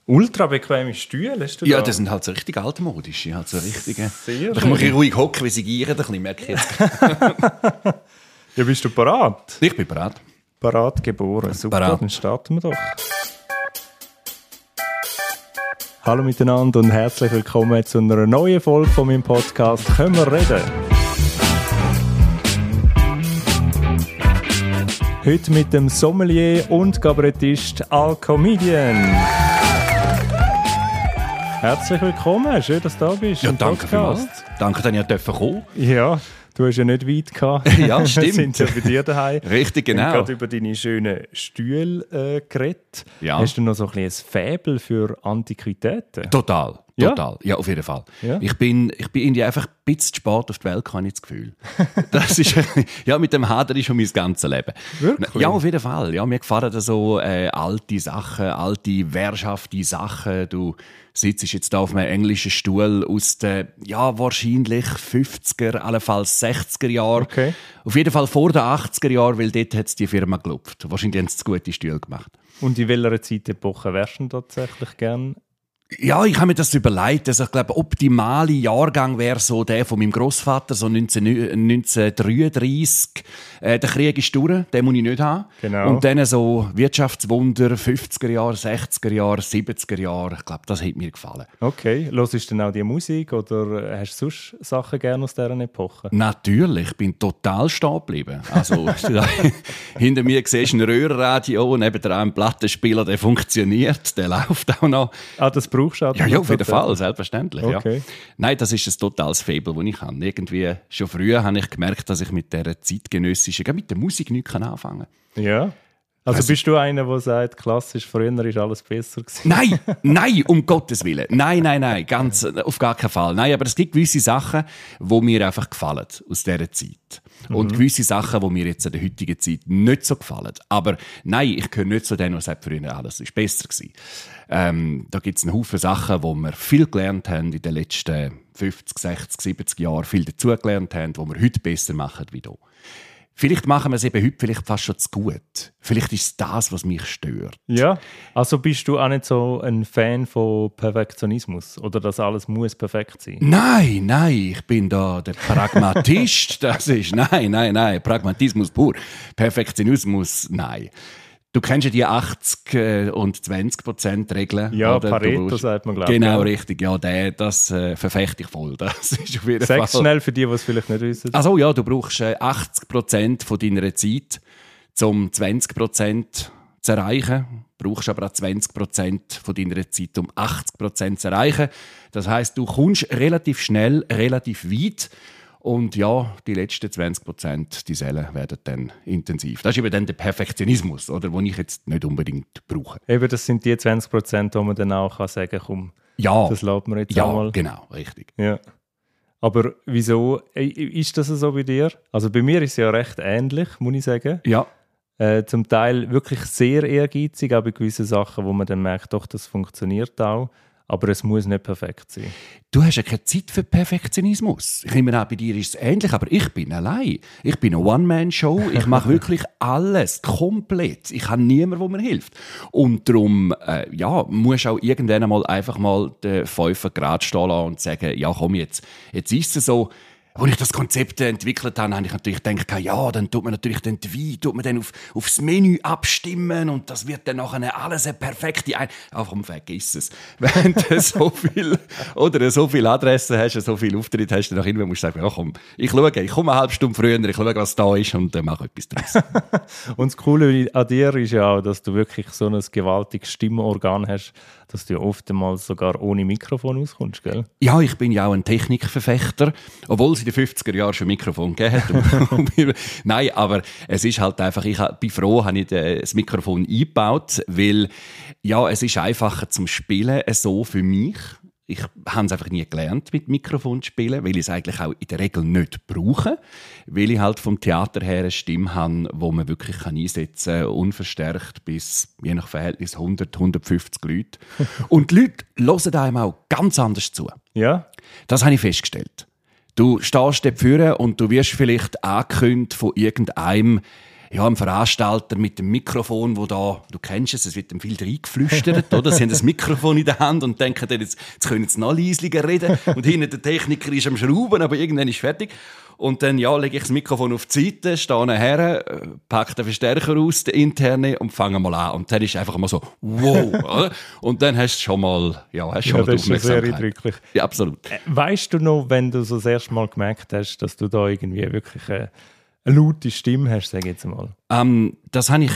Ultra bequeme Stühle hast du da? Ja, das sind halt so richtig altmodische. Halt so richtige. Sehr Ich muss ruhig hocken, wie sie gieren, ein bisschen, merke ich jetzt. Ja, bist du parat? Ich bin bereit. Parat geboren. Super, Parat. dann starten wir doch. Hallo miteinander und herzlich willkommen zu einer neuen Folge von meinem Podcast «Können wir reden?». Heute mit dem Sommelier und Kabarettist Al-Comedian. Herzlich willkommen, schön, dass du da bist. Ja, danke vielmals. Danke, dass ihr kommen. Ja, du hast ja nicht weit gehabt. Ja, stimmt. Wir sind ja bei dir daheim. Richtig, genau. Wir haben gerade über deine schönen Stühle geredet. Ja. Hast du noch so ein bisschen ein Faible für Antiquitäten? Total. Ja? Total. Ja, auf jeden Fall. Ja. Ich bin irgendwie einfach ein bisschen zu spät auf die Welt, habe ich das Gefühl. Das ist, ja, mit dem Hader ist schon mein ganzes Leben. Wirklich? Ja, auf jeden Fall. Ja, mir gefallen da so alte Sachen, alte wehrhafte Sachen. Du sitzt jetzt da auf einem englischen Stuhl aus den, ja, wahrscheinlich 50er, allenfalls 60er Jahren. Okay. Auf jeden Fall vor den 80er Jahren, weil dort hat es die Firma gelupft. Wahrscheinlich haben sie gute Stühle gemacht. Und in welcher Zeitepoche wärst du tatsächlich gern? Ja, ich habe mir das überlegt. Also ich glaube, optimale Jahrgang wäre so der von meinem Grossvater, so 1933. Der Krieg ist durch, den muss ich nicht haben. Genau. Und dann so Wirtschaftswunder, 50er Jahre, 60er Jahre, 70er Jahre. Ich glaube, das hat mir gefallen. Okay, hörst du denn auch die Musik oder hast du sonst Sachen gerne aus dieser Epoche? Natürlich, ich bin total stehen geblieben. Also, hinter mir siehst du ein Röhrenradio, neben dran ein Plattenspieler, der funktioniert, der läuft auch noch. Ah, das brauchst du auch? Ja, auf jeden Fall, selbstverständlich. Okay. Ja. Nein, das ist ein totales Faible, das ich habe. Irgendwie, schon früher habe ich gemerkt, dass ich mit dieser zeitgenössischen, mit der Musik nichts anfangen kann. Ja. Also bist du einer, der sagt, klassisch, früher ist alles besser gewesen? Nein, um Gottes Willen. Nein, ganz, auf gar keinen Fall. Nein, aber es gibt gewisse Sachen, die mir einfach gefallen aus dieser Zeit. Und gewisse Sachen, die mir jetzt in der heutigen Zeit nicht so gefallen. Aber nein, ich gehöre nicht zu denen, die sagen, früher alles ist besser gewesen. Da gibt es einen Haufen Sachen, wo wir viel gelernt haben in den letzten 50, 60, 70 Jahren, viel dazugelernt haben, die wir heute besser machen wie hier. Vielleicht machen wir es eben heute vielleicht fast schon zu gut. Vielleicht ist es das, was mich stört. Ja, also bist du auch nicht so ein Fan von Perfektionismus oder dass alles muss perfekt sein? Nein, ich bin da der Pragmatist. Das ist, nein, Pragmatismus pur. Perfektionismus, nein. Du kennst ja die 80- und 20% Regeln. Ja, oder? Pareto sagt man, glaube ich. Genau, richtig. Ja, das verfechte ich voll. Das ist auf jeden Sag's Fall. schnell für die, die es vielleicht nicht wissen. Also ja, du brauchst 80% von deiner Zeit, um 20% zu erreichen. Du brauchst aber auch 20% von deiner Zeit, um 80% zu erreichen. Das heisst, du kommst relativ schnell, relativ weit. Und ja, die letzten 20%, die Seelen werden dann intensiv. Das ist eben dann der Perfektionismus, oder, den ich jetzt nicht unbedingt brauche. Eben, das sind die 20%, wo man dann auch sagen kann, komm, Ja, das lässt man jetzt ja, einmal. genau, richtig. Ja. Aber wieso ist das so bei dir? Also bei mir ist es ja recht ähnlich, muss ich sagen. Ja. Zum Teil wirklich sehr ehrgeizig, auch bei gewissen Sachen, wo man dann merkt, doch, das funktioniert auch. Aber es muss nicht perfekt sein. Du hast ja keine Zeit für Perfektionismus. Ich nehme an, bei dir ist es ähnlich, aber ich bin allein. Ich bin eine One-Man-Show. Ich mache wirklich alles, komplett. Ich habe niemanden, der mir hilft. Und darum musst du auch irgendwann einmal einfach mal den 5 Grad stehen lassen und sagen, ja komm, jetzt ist es so. Als ich das Konzept entwickelt habe, habe ich natürlich gedacht, ja, dann tut man natürlich den Wein dann aufs Menü abstimmen und das wird dann nachher alles eine perfekte komm, vergiss es. Wenn du so viel Adressen hast, so viel Auftritt hast, dann irgendwann musst du sagen, ja komm, ich komme eine halbe Stunde früher, ich schaue, was da ist und dann mache etwas draus. Und das Coole an dir ist ja auch, dass du wirklich so ein gewaltiges Stimmorgan hast, dass du ja oftmals sogar ohne Mikrofon auskommst, gell? Ja, ich bin ja auch ein Technikverfechter, obwohl es in den 50er Jahren schon Mikrofon gegeben hat. Nein, aber es ist halt einfach, ich bin froh, habe ich das Mikrofon eingebaut, weil ja, es ist einfacher zum Spielen, so für mich. Ich habe es einfach nie gelernt, mit Mikrofon zu spielen, weil ich es eigentlich auch in der Regel nicht brauche, weil ich halt vom Theater her eine Stimme habe, die man wirklich einsetzen kann, unverstärkt bis, je nach Verhältnis, 100, 150 Leute. Und die Leute hören einem auch ganz anders zu. Ja? Das habe ich festgestellt. Du stehst dort vorne und du wirst vielleicht angekündigt von irgendeinem, ein Veranstalter mit dem Mikrofon, wo da, du kennst es wird dem viel reingeflüstert, oder? Sie haben das Mikrofon in der Hand und denken, jetzt können sie noch leislicher reden. Und hinten der Techniker ist am Schrauben, aber irgendwann ist fertig. Und dann, lege ich das Mikrofon auf die Seite, stehe nachher, packe den Verstärker aus, den internen, und fange mal an. Und dann ist einfach mal so, wow, oder? Und dann hast du schon mal, die Aufmerksamkeit. Das ist sehr eindrücklich. Ja, absolut. Weißt du noch, wenn du so das erste Mal gemerkt hast, dass du da irgendwie wirklich eine laute Stimme hast, sage ich jetzt mal? Das habe ich,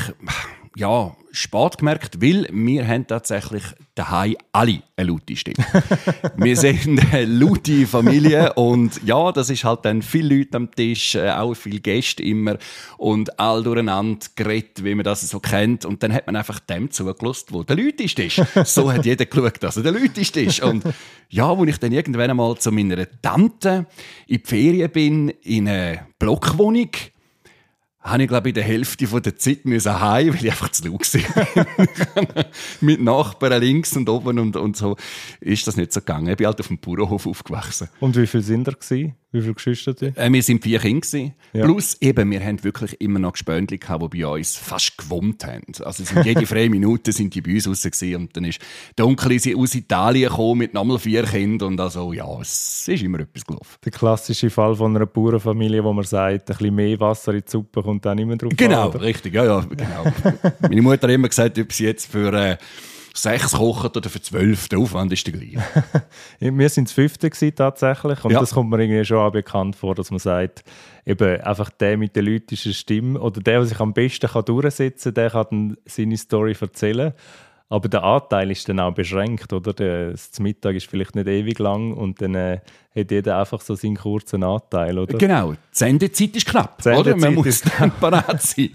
spät gemerkt, weil wir haben tatsächlich daheim alle eine laute Stimme. Wir sind eine laute Familie und ja, das ist halt dann viele Leute am Tisch, auch viele Gäste immer und all durcheinander geredet, wie man das so kennt. Und dann hat man einfach dem zugelassen, wo der lauteste ist. So hat jeder geschaut, dass er der lauteste ist. Und ja, als ich dann irgendwann einmal zu meiner Tante in die Ferien bin, in eine Blockwohnung, habe ich, glaube ich, in der Hälfte der Zeit heim, weil ich einfach zu laut war. Mit Nachbarn links und oben und so ist das nicht so gegangen. Ich bin halt auf dem Bauernhof aufgewachsen. Und wie viele sind da gewesen? Wie viele Geschwister? Wir sind 4 Kinder. Ja. Plus eben, wir haben wirklich immer noch Gespöntli gehabt, die bei uns fast gewohnt haben. Also jede freie Minute sind die bei uns raus gewesen. Und dann ist der Onkel aus Italien gekommen mit nochmal 4 Kindern. Und also, es ist immer etwas gelaufen. Der klassische Fall von einer Bauernfamilie, wo man sagt, ein bisschen mehr Wasser in die Suppe kommt dann immer drauf Genau, an, richtig. Ja, genau. Meine Mutter hat immer gesagt, ob sie jetzt für 6 kochen oder für 12, der Aufwand ist der gleiche. Wir sind das 5. tatsächlich und Ja. das kommt mir irgendwie schon auch bekannt vor, dass man sagt, eben einfach der mit der lautischen Stimme oder der sich am besten durchsetzen kann, der kann dann seine Story erzählen. Aber der Anteil ist dann auch beschränkt, oder? Das Mittag ist vielleicht nicht ewig lang und dann hat jeder einfach so seinen kurzen Anteil, oder? Genau, die Sendezeit ist knapp, Die oder? Man Sendezeit muss ist dann parat sein.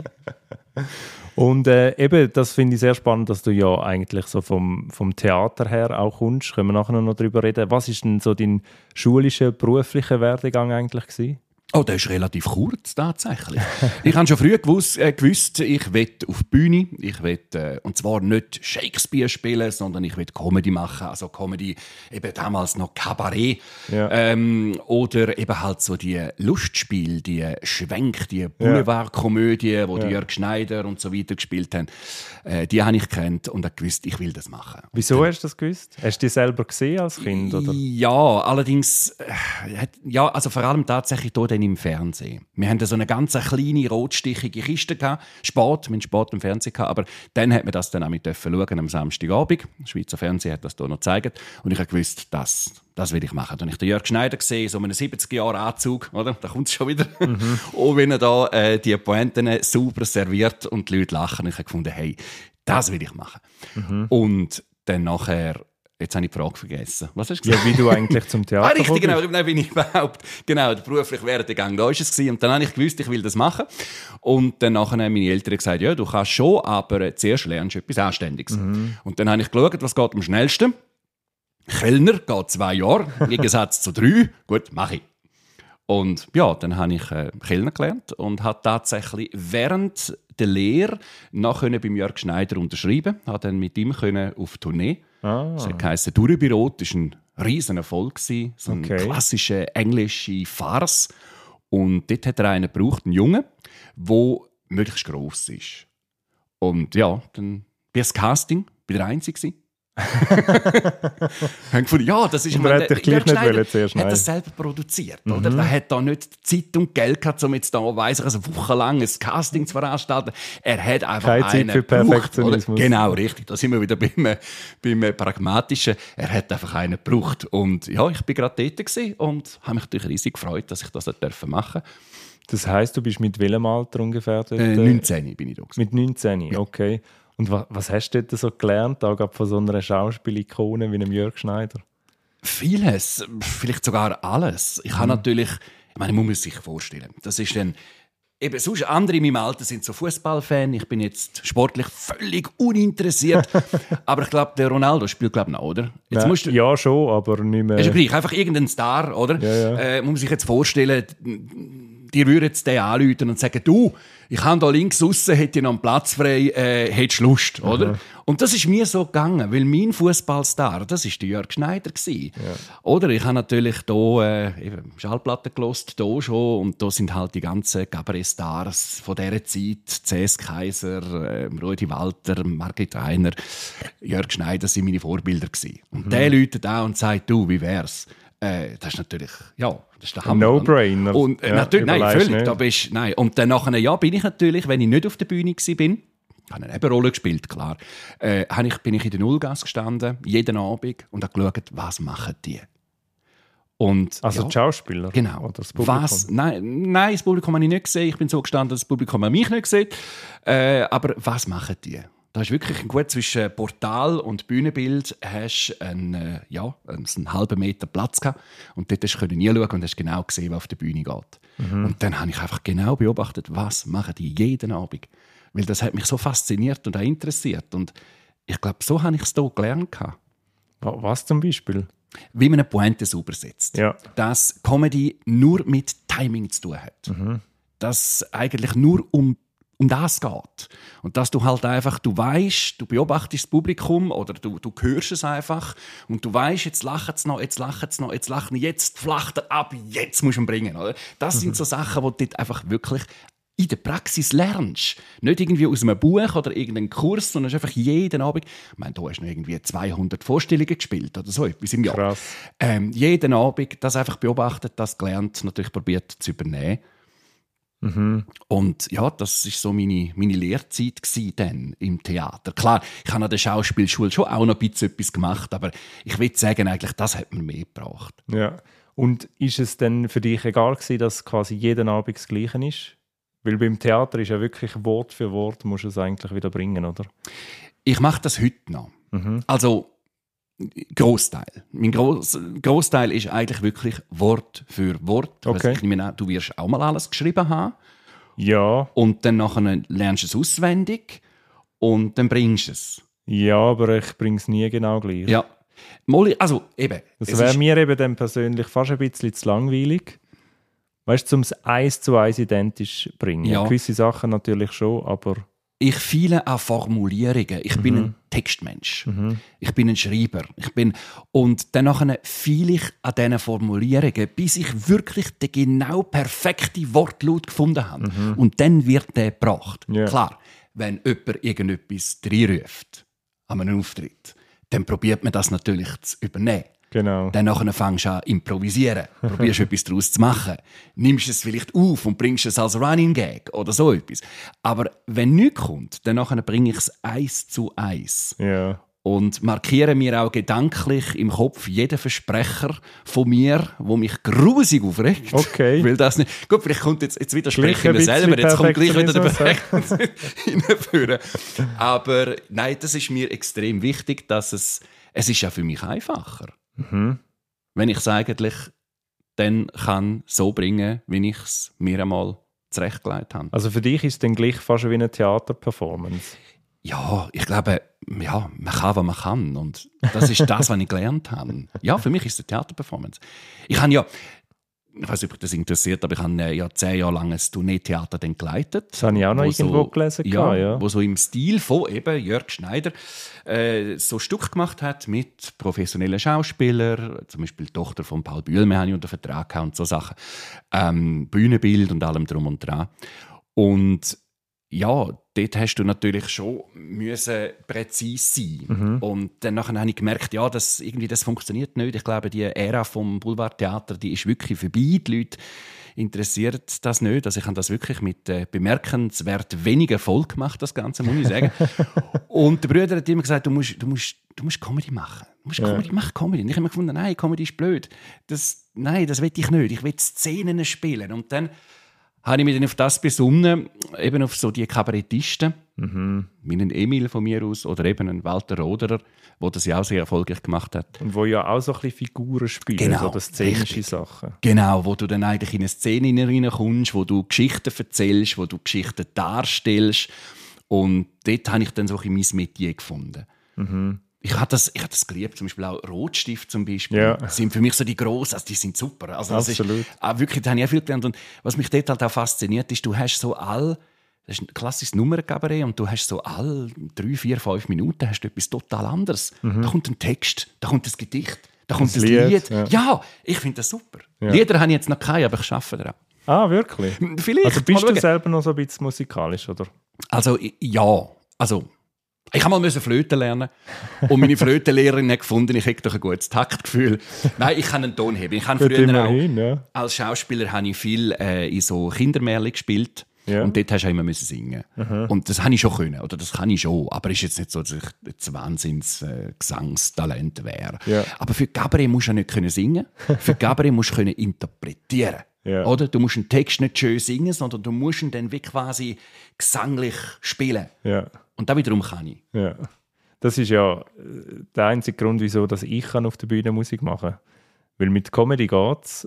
Und eben, das finde ich sehr spannend, dass du ja eigentlich so vom Theater her auch kommst. Können wir nachher noch darüber reden. Was ist denn so dein schulischer, beruflicher Werdegang eigentlich gewesen? Oh, der ist relativ kurz, tatsächlich. Ich habe schon früh gewusst, ich will auf die Bühne. Ich will, und zwar nicht Shakespeare spielen, sondern ich will Comedy machen. Also Comedy, eben damals noch Kabarett. Ja. Oder eben halt so die Lustspiele, die Schwenk, die Boulevardkomödie, wo die Jörg Schneider und so weiter gespielt haben. Die habe ich gekannt und habe gewusst, ich will das machen. Wieso hast du das gewusst? Hast du dich selber gesehen als Kind? Oder? Ja, allerdings, also vor allem tatsächlich hier dann im Fernsehen. Wir hatten so eine ganz kleine, rotstichige Kiste gehabt. Spät, wir hatten Sport im Fernsehen gehabt, aber dann hat man das dann auch mit schauen am Samstagabend. Der Schweizer Fernsehen hat das hier noch gezeigt. Und ich habe gewusst, das will ich machen. Dann habe ich den Jörg Schneider gesehen, so einen 70er-Jahre-Anzug, oder? Da kommt es schon wieder. Und wenn er da die Pointen sauber serviert und die Leute lachen, ich habe gefunden, hey, das will ich machen. Und dann nachher, jetzt habe ich die Frage vergessen. Was hast du gesagt? Ja, wie du eigentlich zum Theater richtig, genau. bist. Dann bin ich überhaupt, genau, der berufliche Werdegang, da war es. Und dann habe ich gewusst, ich will das machen. Und dann nachher haben meine Eltern gesagt, ja, du kannst schon, aber zuerst lernst du etwas Anständiges. Und dann habe ich geschaut, was geht am schnellsten. Kellner geht 2 Jahre, im Gegensatz zu 3. Gut, mache ich. Und ja, dann habe ich Kellner gelernt und habe tatsächlich während der Lehre noch beim Jörg Schneider unterschreiben. Habe dann mit ihm auf Tournee. Das heisst Durchbürot. Das war ein riesen Erfolg. So eine klassische englische Farce. Und dort hat er einen gebraucht, einen Jungen, der möglichst gross ist. Und ja, dann bei das Casting, bin der Einzige. haben gefunden, ja, das ist der Jörg Schneider hat das selber produziert, oder? Der hat da nicht Zeit und Geld gehabt, um jetzt da, weiss ich, eine Woche lang ein Casting zu veranstalten. Er hat einfach keine Zeit für Perfektionismus. Genau, richtig. Da sind wir wieder beim Pragmatischen. Er hat einfach einen gebraucht. Und ja, ich bin gerade dort gewesen und habe mich natürlich riesig gefreut, dass ich das machen durfte. Das heisst, du bist mit welchem Alter ungefähr dort? 19 bin ich da gewesen. Mit 19, okay. Und was hast du dort so gelernt, auch von so einer Schauspielikone wie einem Jörg Schneider? Vieles, vielleicht sogar alles. Ich habe natürlich, man muss sich vorstellen, das ist dann, eben sonst andere in meinem Alter sind so Fußballfan. Ich bin jetzt sportlich völlig uninteressiert. Aber ich glaube, der Ronaldo spielt, glaube ich, noch, oder? Jetzt musst du, ja, schon, aber nicht mehr. Ist ja gleich, einfach irgendein Star, oder? Ja. Man muss sich jetzt vorstellen, die würden jetzt den anrufen und sagen, du, ich habe da links aussen, hätte ich noch einen Platz frei, hättest du Lust, oder? Und das ist mir so gegangen, weil mein Fußballstar, das war der Jörg Schneider. Ja. Oder? Ich habe natürlich hier Schallplatten gehört, hier schon, und da sind halt die ganzen Cabaret-Stars von dieser Zeit, C.S. Kaiser, Rudi Walter, Margit Rainer, Jörg Schneider sind meine Vorbilder gewesen. Und der läutet an und sagt, du, wie wär's? Das ist natürlich, ja, das ist der Hammer. No-brainer. Und natürlich, nein, völlig. Da bist, nein. Und dann nachher, ja, bin ich natürlich, wenn ich nicht auf der Bühne war, habe eine Nebenrolle gespielt, klar, bin ich in der Nullgasse gestanden, jeden Abend, und habe geschaut, was machen die. Und, also die Schauspieler? Genau. Oder das Publikum? Nein, das Publikum habe ich nicht gesehen. Ich bin so gestanden, dass das Publikum mich nicht gesehen. Aber was machen die? Da ist wirklich gut zwischen Portal und Bühnenbild hast einen halben Meter Platz gehabt. Und dort hast du hinschauen und hast genau gesehen, was auf der Bühne geht. Und dann habe ich einfach genau beobachtet, was machen die jeden Abend. Weil das hat mich so fasziniert und auch interessiert. Und ich glaube, so habe ich es hier gelernt. Was zum Beispiel? Wie man eine Pointe sauber setzt. Ja. Dass Comedy nur mit Timing zu tun hat. Dass eigentlich nur um das geht. Und dass du halt einfach, du weißt, du beobachtest das Publikum oder du hörst es einfach und du weißt, jetzt lachen sie noch, jetzt lachen sie noch, jetzt lachen sie, jetzt flacht er ab, jetzt musst du ihn bringen. Oder? Das sind so Sachen, die du dort einfach wirklich in der Praxis lernst. Nicht irgendwie aus einem Buch oder irgendeinem Kurs, sondern einfach jeden Abend. Ich meine, du hast noch irgendwie 200 Vorstellungen gespielt oder so etwas im Jahr. Krass. Jeden Abend das einfach beobachtet, das gelernt, natürlich probiert zu übernehmen. Und ja, das war so meine Lehrzeit dann im Theater. Klar, ich habe an der Schauspielschule schon auch noch ein bisschen etwas gemacht, aber ich würde sagen, eigentlich, das hat mir mehr gebracht. Ja. Und ist es denn für dich egal gewesen, dass quasi jeden Abend das Gleiche ist? Weil beim Theater ist ja wirklich Wort für Wort, musst du es eigentlich wieder bringen, oder? Ich mache das heute noch. Also, Großteil. Mein Großteil ist eigentlich wirklich Wort für Wort. Okay. Ich nehme an, du wirst auch mal alles geschrieben haben. Ja. Und dann nachher lernst du es auswendig und dann bringst du es. Ja, aber ich bringe es nie genau gleich. Ja. Also eben. Das wäre mir eben dann persönlich fast ein bisschen zu langweilig. Weißt du, um es 1:1 identisch zu bringen. Ja. Gewisse Sachen natürlich schon, aber... Ich feile an Formulierungen. Ich bin ein Textmensch. Ich bin ein Schreiber. Und dann feile ich an diesen Formulierungen, bis ich wirklich den genau perfekten Wortlaut gefunden habe. Und dann wird der gebracht. Yeah. Klar, wenn jemand irgendetwas reinruft an einem Auftritt, dann probiert man das natürlich zu übernehmen. Genau. Dann fängst du an zu improvisieren, probierst etwas daraus zu machen, nimmst es vielleicht auf und bringst es als Running Gag oder so etwas. Aber wenn nichts kommt, dann bringe ich es 1:1. Ja. Und markiere mir auch gedanklich im Kopf jeden Versprecher von mir, der mich grusig aufregt. Okay. Weil das nicht... Gut, vielleicht kommt jetzt widerspreche ich mir selber, jetzt kommt gleich wieder der Perfektionismus hinführen. Aber nein, das ist mir extrem wichtig, dass es ist ja für mich einfacher. Wenn ich es eigentlich dann kann so bringen, wie ich es mir einmal zurechtgelegt habe. Also für dich ist es dann gleich fast wie eine Theaterperformance? Ja, ich glaube, ja, man kann, was man kann. Und das ist das, was ich gelernt habe. Ja, für mich ist es eine Theaterperformance. Ich weiß nicht, ob das interessiert, aber ich habe ja 10 Jahre lang ein Tourneetheater geleitet. Das habe ich auch noch irgendwo gelesen. Ja. Wo so im Stil von eben Jörg Schneider so Stück gemacht hat mit professionellen Schauspielern, zum Beispiel die Tochter von Paul Bühlmann habe ich unter Vertrag gehabt und so Sachen. Bühnenbild und allem drum und dran. Und ja, dort hast du natürlich schon präzise sein. Und dann habe ich gemerkt, ja, das funktioniert nicht. Ich glaube, die Ära vom Boulevardtheater, die ist wirklich vorbei. Die Leute interessiert das nicht. Also ich habe das wirklich mit bemerkenswert weniger Erfolg gemacht, das Ganze, muss ich sagen. Und der Bruder hat immer gesagt, du musst Comedy machen. Mach Comedy. Und ich habe mir gefunden, nein, Comedy ist blöd. Das will ich nicht. Ich will Szenen spielen. Und dann habe ich mich dann auf das besonnen, eben auf so die Kabarettisten, wie einen Emil von mir aus oder eben einen Walter Roderer, der das ja auch sehr erfolgreich gemacht hat. Und wo ja auch so ein bisschen Figuren spielen, genau, oder szenische richtig. Sachen. Genau, wo du dann eigentlich in eine Szene reinkommst, wo du Geschichten erzählst, wo du Geschichten darstellst. Und dort habe ich dann so ein bisschen mein Metier gefunden. Ich habe das geliebt, zum Beispiel auch Rotstift zum Beispiel. Ja. Das sind für mich so die grossen, also die sind super. Also das Absolut. ist, wirklich, da habe ich auch viel gelernt. Und was mich dort halt auch fasziniert ist, du hast so das ist ein klassisches Nummernkabarett und du hast so alle 3, 4, 5 Minuten hast du etwas total anderes. Da kommt ein Text, da kommt ein Gedicht, da kommt ein Lied. Ja, ich finde das super. Ja. Lieder habe ich jetzt noch keine, aber ich arbeite daran. Ah, wirklich? Vielleicht. Also bist du selber noch so ein bisschen musikalisch, oder? Also, ja. Also, ich musste mal Flöte lernen. Und meine Flötenlehrerin hat gefunden, ich hätte doch ein gutes Taktgefühl. Nein, ich kann einen Ton heben. Ich habe früher auch, als Schauspieler habe ich viel in so Kindermärchen gespielt. Ja. Und dort hast du immer singen. Und das habe ich schon können, oder das kann ich schon. Aber es ist jetzt nicht so, dass ich ein Wahnsinns-Gesangstalent wäre. Ja. Aber für Cabaret musst du ja nicht können singen. Für Cabaret musst du können interpretieren. Ja. Oder? Du musst einen Text nicht schön singen, sondern du musst ihn dann wie quasi gesanglich spielen. Ja. Und das wiederum kann ich. Ja. Das ist ja der einzige Grund, wieso dass ich auf der Bühne Musik machen kann. Weil mit Comedy geht's.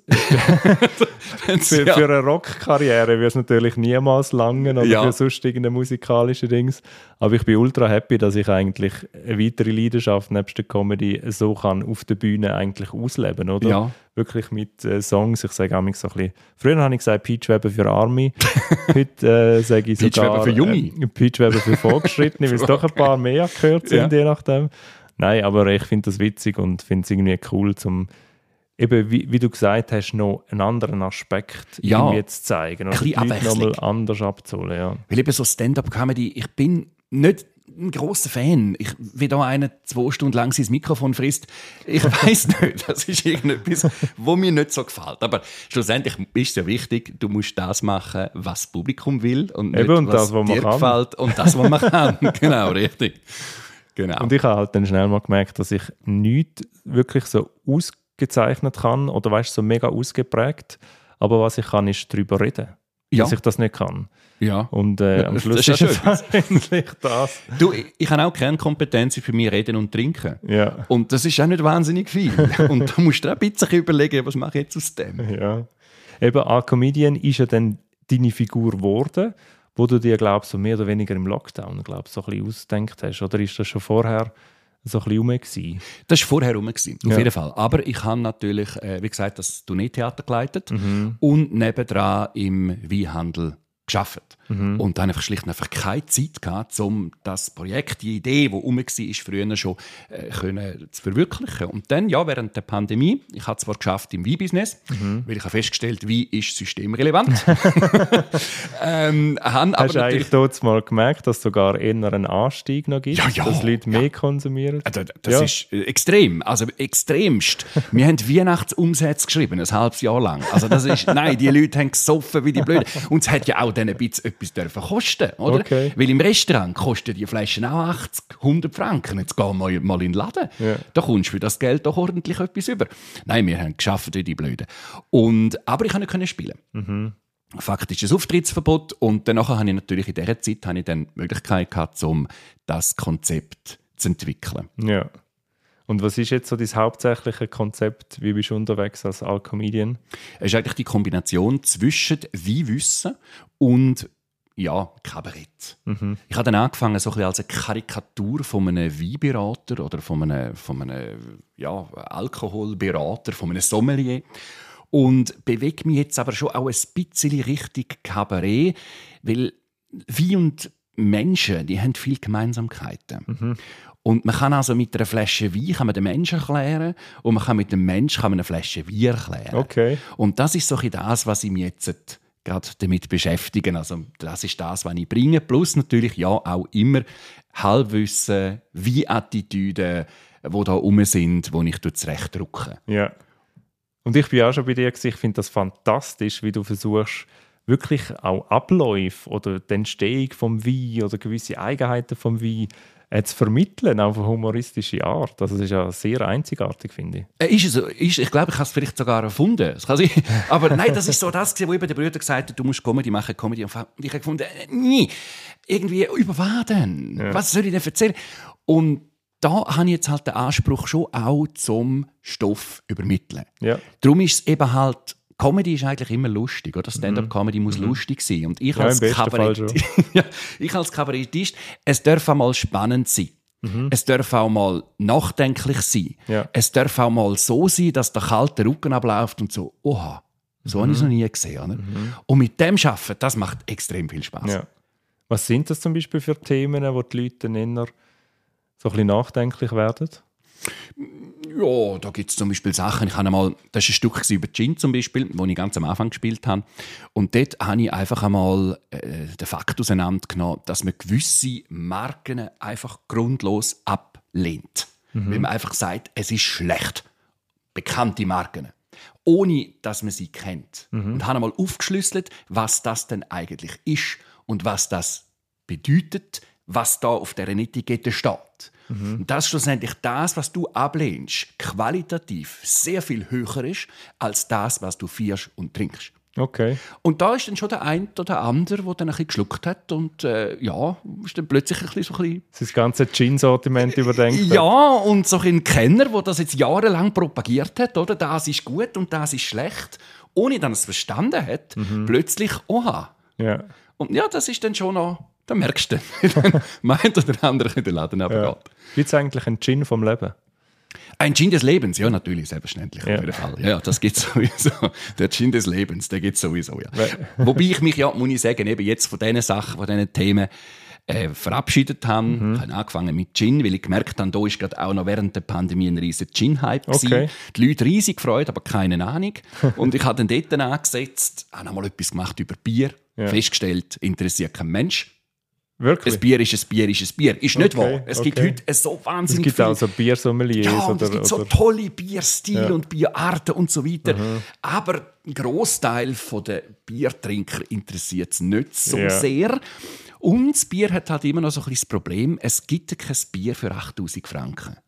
Für eine Rockkarriere wird es natürlich niemals langen oder für sonst irgendeine musikalische Dings. Aber ich bin ultra happy, dass ich eigentlich eine weitere Leidenschaft nebst der Comedy so kann auf der Bühne eigentlich ausleben, oder? Ja. Wirklich mit Songs. Ich sage auch so ein bisschen, früher habe ich gesagt Peachweber für Arme. Heute sage ich sogar für Junge. Peachweber für Fortgeschrittene, weil es doch ein paar mehr gehört sind, je nachdem. Nein, aber ich finde das witzig und finde es irgendwie cool, zum eben, wie du gesagt hast, noch einen anderen Aspekt jetzt zeigen. Oder die Leute nochmal anders abzuholen. Ja. Weil eben so Stand-up-Comedy, ich bin nicht ein grosser Fan. Wie da einer 2 Stunden lang sein Mikrofon frisst, ich weiss nicht. Das ist irgendetwas, was mir nicht so gefällt. Aber schlussendlich ist es ja wichtig, du musst das machen, was das Publikum will und nicht, eben, und was dir gefällt und das, was man kann. Genau, richtig. Genau. Und ich habe halt dann schnell mal gemerkt, dass ich nichts wirklich so ausgezeichnet kann oder weißt, so mega ausgeprägt. Aber was ich kann, ist darüber reden. Dass ich das nicht kann. Ja. Und am Schluss ist es eigentlich das. Du, ich habe auch Kernkompetenzen für mich reden und trinken. Ja. Und das ist auch nicht wahnsinnig viel. Und da musst du auch ein bisschen überlegen, was mache ich jetzt aus dem. Ja. Eben, A-Comedian ist ja dann deine Figur geworden, wo du dir, glaubst so mehr oder weniger im Lockdown, glaub, so ein bisschen ausgedacht hast. Oder ist das schon vorher so ein bisschen rum gewesen? Das war vorher rum gewesen, auf jeden Fall. Aber ich habe natürlich, wie gesagt, das Tourneetheater geleitet und nebendran im Weinhandel gearbeitet. Und dann einfach schlicht und einfach keine Zeit gehabt, um das Projekt, die Idee, die rum war, früher schon zu verwirklichen. Und dann, ja, während der Pandemie, ich habe zwar geschafft im Wein-Business, weil ich habe festgestellt, Wein ist systemrelevant. Hast du eigentlich dort mal gemerkt, dass es sogar eher einen Anstieg noch gibt, dass Leute mehr konsumieren? Das ist extrem, also extremst. Wir haben Weihnachtsumsätze geschrieben, ein halbes Jahr lang. Also das ist, nein, die Leute haben gesoffen wie die Blöden. Und es hat ja auch dann ein bisschen etwas dürfen kosten, oder? Okay. Weil im Restaurant kosten die Flaschen auch 80, 100 Franken. Jetzt gehen wir mal in den Laden. Ja. Da kommst du für das Geld doch ordentlich etwas über. Nein, wir haben geschafft wie die Blöden. Aber ich konnte nicht spielen. Faktisches Auftrittsverbot. Und danach habe ich natürlich in dieser Zeit dann die Möglichkeit gehabt, um das Konzept zu entwickeln. Ja. Und was ist jetzt so dein hauptsächliche Konzept? Wie bist du unterwegs als Comedian? Es ist eigentlich die Kombination zwischen Weinwissen und Kabarett. Ich habe dann angefangen so ein bisschen als eine Karikatur von einem Weinberater oder von einem Alkoholberater, von einem Sommelier. Und bewege mich jetzt aber schon auch ein bisschen Richtung Kabarett, weil Wein und Menschen, die haben viele Gemeinsamkeiten. Und man kann also mit einer Flasche Wein kann man den Menschen erklären und man kann mit dem Menschen eine Flasche Wein erklären. Okay. Und das ist so ein das, was ich mich jetzt gerade damit beschäftige. Also das ist das, was ich bringe. Plus natürlich auch immer Halbwissen, Weinattitüden, die da rum sind, die ich zurechtdrücke. Ja. Und ich bin auch schon bei dir. Ich finde das fantastisch, wie du versuchst, wirklich auch Abläufe oder die Entstehung vom Wein oder gewisse Eigenheiten vom Wein zu vermitteln auf eine humoristische Art. Also das ist ja sehr einzigartig, finde ich. Ich glaube, ich habe es vielleicht sogar erfunden. Das kann sein. Aber nein, das ist so das, wo eben der Bruder gesagt hat, du musst Comedy machen. Und ich habe gefunden, nee, irgendwie, über was denn? Ja. Was soll ich denn erzählen? Und da habe ich jetzt halt den Anspruch schon auch zum Stoff übermitteln. Ja. Darum ist es eben halt, Comedy ist eigentlich immer lustig, oder? Stand-up-Comedy muss lustig sein. Und ich als Kabarettist, es darf einmal spannend sein. Es darf auch mal nachdenklich sein. Ja. Es darf auch mal so sein, dass der kalte Rücken abläuft und so, oha, so habe ich es noch nie gesehen. Oder? Und mit dem Arbeiten, das macht extrem viel Spaß. Ja. Was sind das zum Beispiel für Themen, wo die Leute dann eher so ein bisschen nachdenklich werden? Ja, da gibt es zum Beispiel Sachen. Das war ein Stück über Gin zum Beispiel, das ich ganz am Anfang gespielt habe. Und dort habe ich einfach einmal den Fakt auseinandergenommen, dass man gewisse Marken einfach grundlos ablehnt. Weil man einfach sagt, es ist schlecht. Bekannte Marken. Ohne, dass man sie kennt. Und habe einmal aufgeschlüsselt, was das denn eigentlich ist und was das bedeutet, was da auf dieser Etikette steht. Und das ist schlussendlich das, was du ablehnst, qualitativ sehr viel höher ist, als das, was du feierst und trinkst. Okay. Und da ist dann schon der eine oder der andere, der dann ein bisschen geschluckt hat und ist dann plötzlich ein bisschen Das ganze Gin-Sortiment überdenkt. ja, und so ein Kenner, der das jetzt jahrelang propagiert hat, oder? Das ist gut und das ist schlecht, ohne dass er es verstanden hat, plötzlich, oha. Ja. Und ja, das ist dann schon noch, da merkst du dann, meint oder der andere in den Laden runtergeht. Gibt es eigentlich einen Gin vom Leben? Ein Gin des Lebens, ja, natürlich, selbstverständlich, auf jeden Fall. Ja, das gibt es sowieso. Der Gin des Lebens, der gibt es sowieso, ja. Wobei ich mich, ja, muss ich sagen, eben jetzt von diesen Sachen, von diesen Themen verabschiedet habe. Ich habe angefangen mit Gin, weil ich gemerkt habe, da ist gerade auch noch während der Pandemie ein riesiger Gin-Hype gewesen. Die Leute riesig gefreut, aber keine Ahnung. Und ich habe dann dort angesetzt, habe noch mal etwas gemacht über Bier, festgestellt, interessiert kein Mensch. Wirklich? Ein Bier ist ein Bier ist ein Bier. Ist nicht wahr. Es gibt heute so wahnsinnig viel. Es gibt auch so Biersommeliers. Ja, und es gibt so tolle Bierstile und Bierarten und so weiter. Aber ein Grossteil der Biertrinker interessiert es nicht so sehr. Und das Bier hat halt immer noch so ein bisschen das Problem, es gibt kein Bier für 8'000 Franken.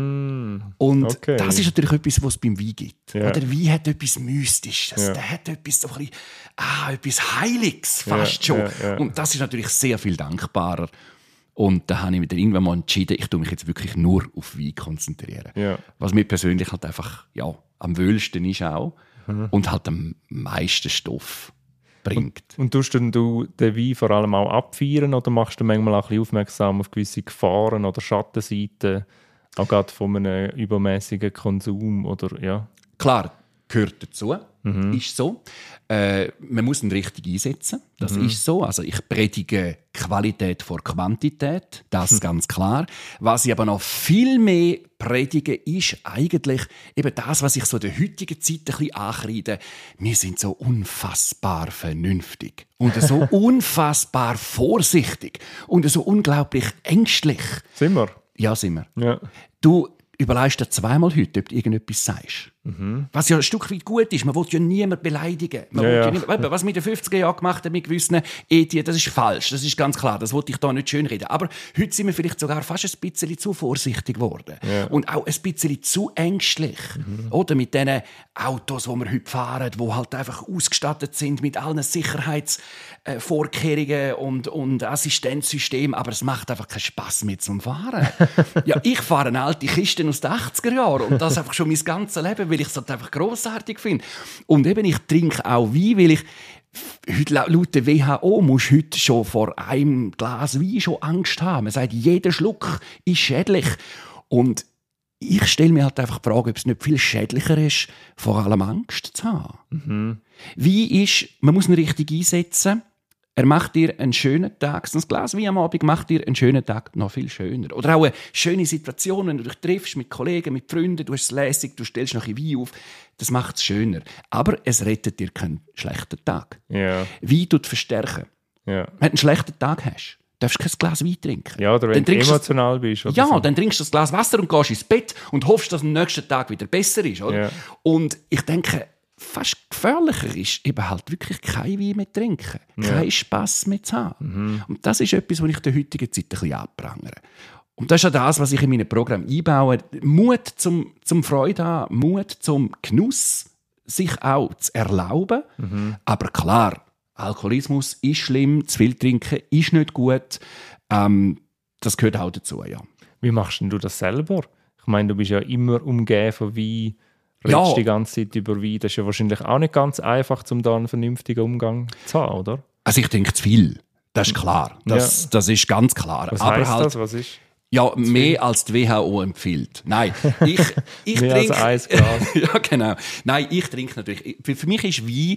Und das ist natürlich etwas, was es beim Wein gibt. Ja. Oder Wein hat etwas Mystisches. Der hat etwas, so ein bisschen, etwas Heiliges fast schon. Ja. Und das ist natürlich sehr viel dankbarer. Und da habe ich mir dann irgendwann mal entschieden, ich tue mich jetzt wirklich nur auf Wein konzentrieren. Ja. Was mir persönlich halt einfach am wohlsten ist auch. Und halt am meisten Stoff bringt. Und tust du den Wein vor allem auch abfeiern oder machst du manchmal auch ein bisschen aufmerksam auf gewisse Gefahren oder Schattenseiten, auch gerade von einem übermäßigen Konsum? Oder, ja? Klar, gehört dazu, ist so. Man muss ihn richtig einsetzen, das ist so. Also ich predige Qualität vor Quantität, das ganz klar. Was ich aber noch viel mehr predige, ist eigentlich eben das, was ich so in der heutigen Zeit ein bisschen ankreide. Wir sind so unfassbar vernünftig und so unfassbar vorsichtig und so unglaublich ängstlich. Sind wir? Ja, sind wir. Ja. Du überlegst dir zweimal heute, ob du irgendetwas sagst. Was ja ein Stück weit gut ist. Man will ja niemanden beleidigen. Was wir in den 50er Jahren gemacht haben mit gewissen Ethien, das ist falsch. Das ist ganz klar. Das wollte ich da nicht schönreden. Aber heute sind wir vielleicht sogar fast ein bisschen zu vorsichtig geworden. Ja. Und auch ein bisschen zu ängstlich. Oder mit diesen Autos, die wir heute fahren, die halt einfach ausgestattet sind mit allen Sicherheitsvorkehrungen und Assistenzsystemen. Aber es macht einfach keinen Spass mehr zum Fahren. Ja, ich fahre eine alte Kiste aus den 80er Jahren und das einfach schon mein ganzes Leben, weil ich es halt einfach grossartig finde. Und eben, ich trinke auch Wein, weil ich heute, laut der WHO musst du heute schon vor einem Glas Wein schon Angst haben. Man sagt, jeder Schluck ist schädlich. Und ich stelle mir halt einfach die Frage, ob es nicht viel schädlicher ist, vor allem Angst zu haben. Wein ist, man muss ihn richtig einsetzen. Er macht dir einen schönen Tag. So ein Glas Wein am Abend macht dir einen schönen Tag noch viel schöner. Oder auch eine schöne Situation, wenn du dich triffst mit Kollegen, mit Freunden, du hast es lässig, du stellst noch ein Wein auf. Das macht es schöner. Aber es rettet dir keinen schlechten Tag. Ja. Wein tut verstärken. Ja. Wenn du einen schlechten Tag hast, darfst du kein Glas Wein trinken. Ja, oder wenn du emotional bist. Oder ja, so. Dann trinkst du das Glas Wasser und gehst ins Bett und hoffst, dass am nächsten Tag wieder besser ist. Oder? Ja. Und ich denke, fast gefährlicher ist eben halt wirklich kein Wein mehr trinken, keinen Spass mehr zu haben. Und das ist etwas, was ich in der heutigen Zeit ein bisschen abprangere. Und das ist ja das, was ich in meinem Programm einbaue. Mut zum Freude haben, Mut zum Genuss, sich auch zu erlauben. Aber klar, Alkoholismus ist schlimm, zu viel trinken ist nicht gut. Das gehört auch dazu, ja. Wie machst denn du das selber? Ich meine, du bist ja immer umgeben von Wein, redest die ganze Zeit über Wein. Das ist ja wahrscheinlich auch nicht ganz einfach, um da einen vernünftigen Umgang zu haben, oder? Also ich trinke zu viel, das ist klar. Das ist ganz klar. Was aber heisst halt, das? Was ist? Ja, mehr als die WHO empfiehlt. Nein, ich mehr trinke... als ein Glas. Ja, genau. Nein, ich trinke natürlich... Für mich ist Wein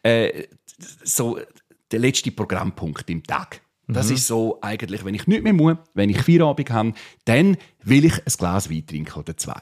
so der letzte Programmpunkt im Tag. Das ist so eigentlich, wenn ich nichts mehr muss, wenn ich Feierabend habe, dann will ich ein Glas Wein trinken oder 2.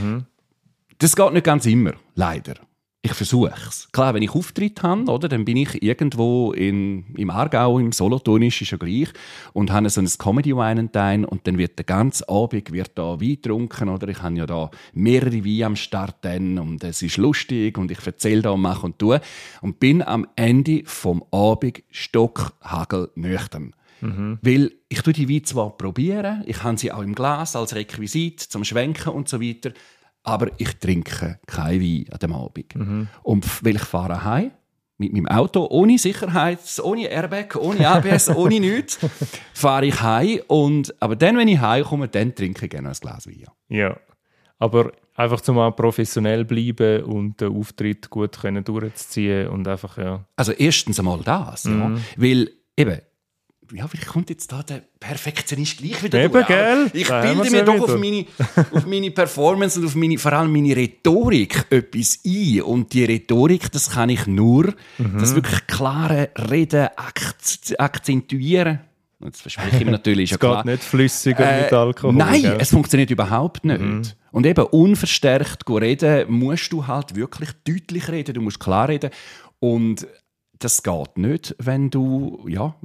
Das geht nicht ganz immer, leider. Ich versuche es. Klar, wenn ich Auftritt habe, oder, dann bin ich irgendwo im Aargau, im Solothurn, ist ja gleich, und habe so ein Comedy-Wine und dann wird der ganze Abend da Wein getrunken, oder? Ich habe ja da mehrere Weine am Start dann, und es ist lustig und ich erzähle da und mache und tue und bin am Ende vom Abend stockhagelnüchtern. Weil ich tue die Weine zwar probieren, ich habe sie auch im Glas als Requisit zum Schwenken und so weiter, aber ich trinke keinen Wein an dem Abend. Und weil ich fahre heim mit meinem Auto, ohne Sicherheit, ohne Airbag, ohne ABS, ohne nichts, fahre ich heim. Aber dann, wenn ich heimkomme, dann trinke ich gerne ein Glas Wein. Ja, aber einfach zum mal professionell bleiben und den Auftritt gut können durchziehen und einfach, ja. Also erstens einmal das, ja. Weil eben, ja, vielleicht kommt jetzt da der Perfektionist gleich wieder Eben, durch. gell? Ich Da bilde haben mir wir's doch ja auf meine Performance und auf vor allem meine Rhetorik etwas ein. Und die Rhetorik, das kann ich nur, das wirklich klare Reden akzentuieren. Jetzt verspreche ich mir natürlich, ist ja Es geht klar. nicht flüssiger mit Alkohol. Nein, gell? es funktioniert überhaupt nicht. Und eben unverstärkt reden musst du halt wirklich deutlich reden, du musst klar reden. Und das geht nicht, wenn du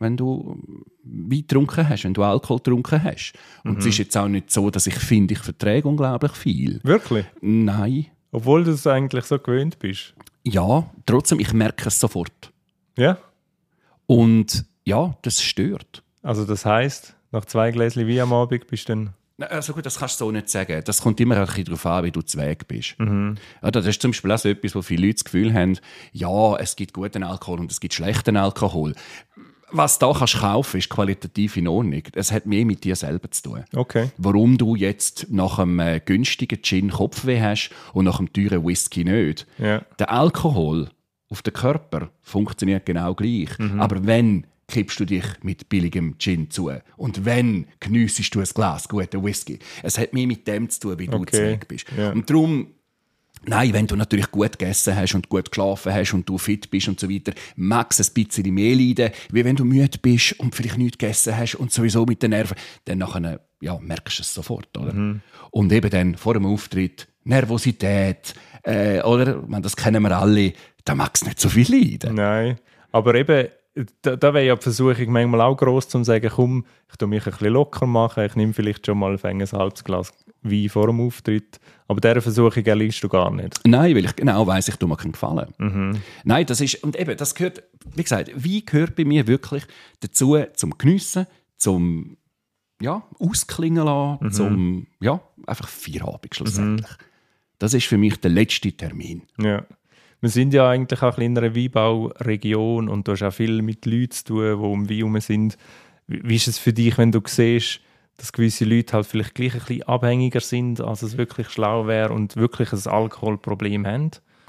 Wein getrunken hast, wenn du Alkohol getrunken hast. Und es ist jetzt auch nicht so, dass ich finde, ich verträge unglaublich viel. Wirklich? Nein. Obwohl du es eigentlich so gewöhnt bist. Ja, trotzdem, ich merke es sofort. Ja? Und ja, das stört. Also das heisst, nach 2 Gläschen Wein am Abend bist du dann... Also gut, das kannst du so nicht sagen. Das kommt immer ein bisschen darauf an, wie du zu Weg bist. Ja, das ist zum Beispiel auch so etwas, wo viele Leute das Gefühl haben, ja, es gibt guten Alkohol und es gibt schlechten Alkohol. Was du da kannst kaufen, ist qualitativ in Ordnung. Es hat mehr mit dir selber zu tun. Okay. Warum du jetzt nach einem günstigen Gin Kopfweh hast und nach einem teuren Whisky nicht. Ja. Der Alkohol auf den Körper funktioniert genau gleich. Aber wenn kippst du dich mit billigem Gin zu. Und wenn geniessest du ein Glas guten Whisky. Es hat mehr mit dem zu tun, wie du zu weg bist. Ja. Und darum, nein, wenn du natürlich gut gegessen hast und gut geschlafen hast und du fit bist und so weiter, mag es ein bisschen mehr leiden, wie wenn du müde bist und vielleicht nichts gegessen hast und sowieso mit den Nerven, dann nachher, ja, merkst du es sofort. Oder? Und eben dann vor dem Auftritt, Nervosität, oder, das kennen wir alle, da mag es nicht so viel leiden. Nein, aber eben, da wäre ja die Versuchung manchmal auch gross, zu sagen, komm, ich tue mich ein bisschen locker machen, ich nehme vielleicht schon mal ein halbes Glas Wein vor dem Auftritt. Aber dieser Versuchung erliegst du gar nicht. Nein, weil ich genau weiss, ich tue mir keinen Gefallen. Nein, das ist, und eben, das gehört, wie gesagt, Wein gehört bei mir wirklich dazu, zum Geniessen, zum ausklingen lassen, zum einfach Feierabend schlussendlich. Das ist für mich der letzte Termin. Ja. Wir sind ja eigentlich auch in einer Weinbauregion und du hast auch viel mit Leuten zu tun, die um Wein herum sind. Wie ist es für dich, wenn du siehst, dass gewisse Leute halt vielleicht gleich ein bisschen abhängiger sind, als es wirklich schlau wäre und wirklich ein Alkoholproblem haben?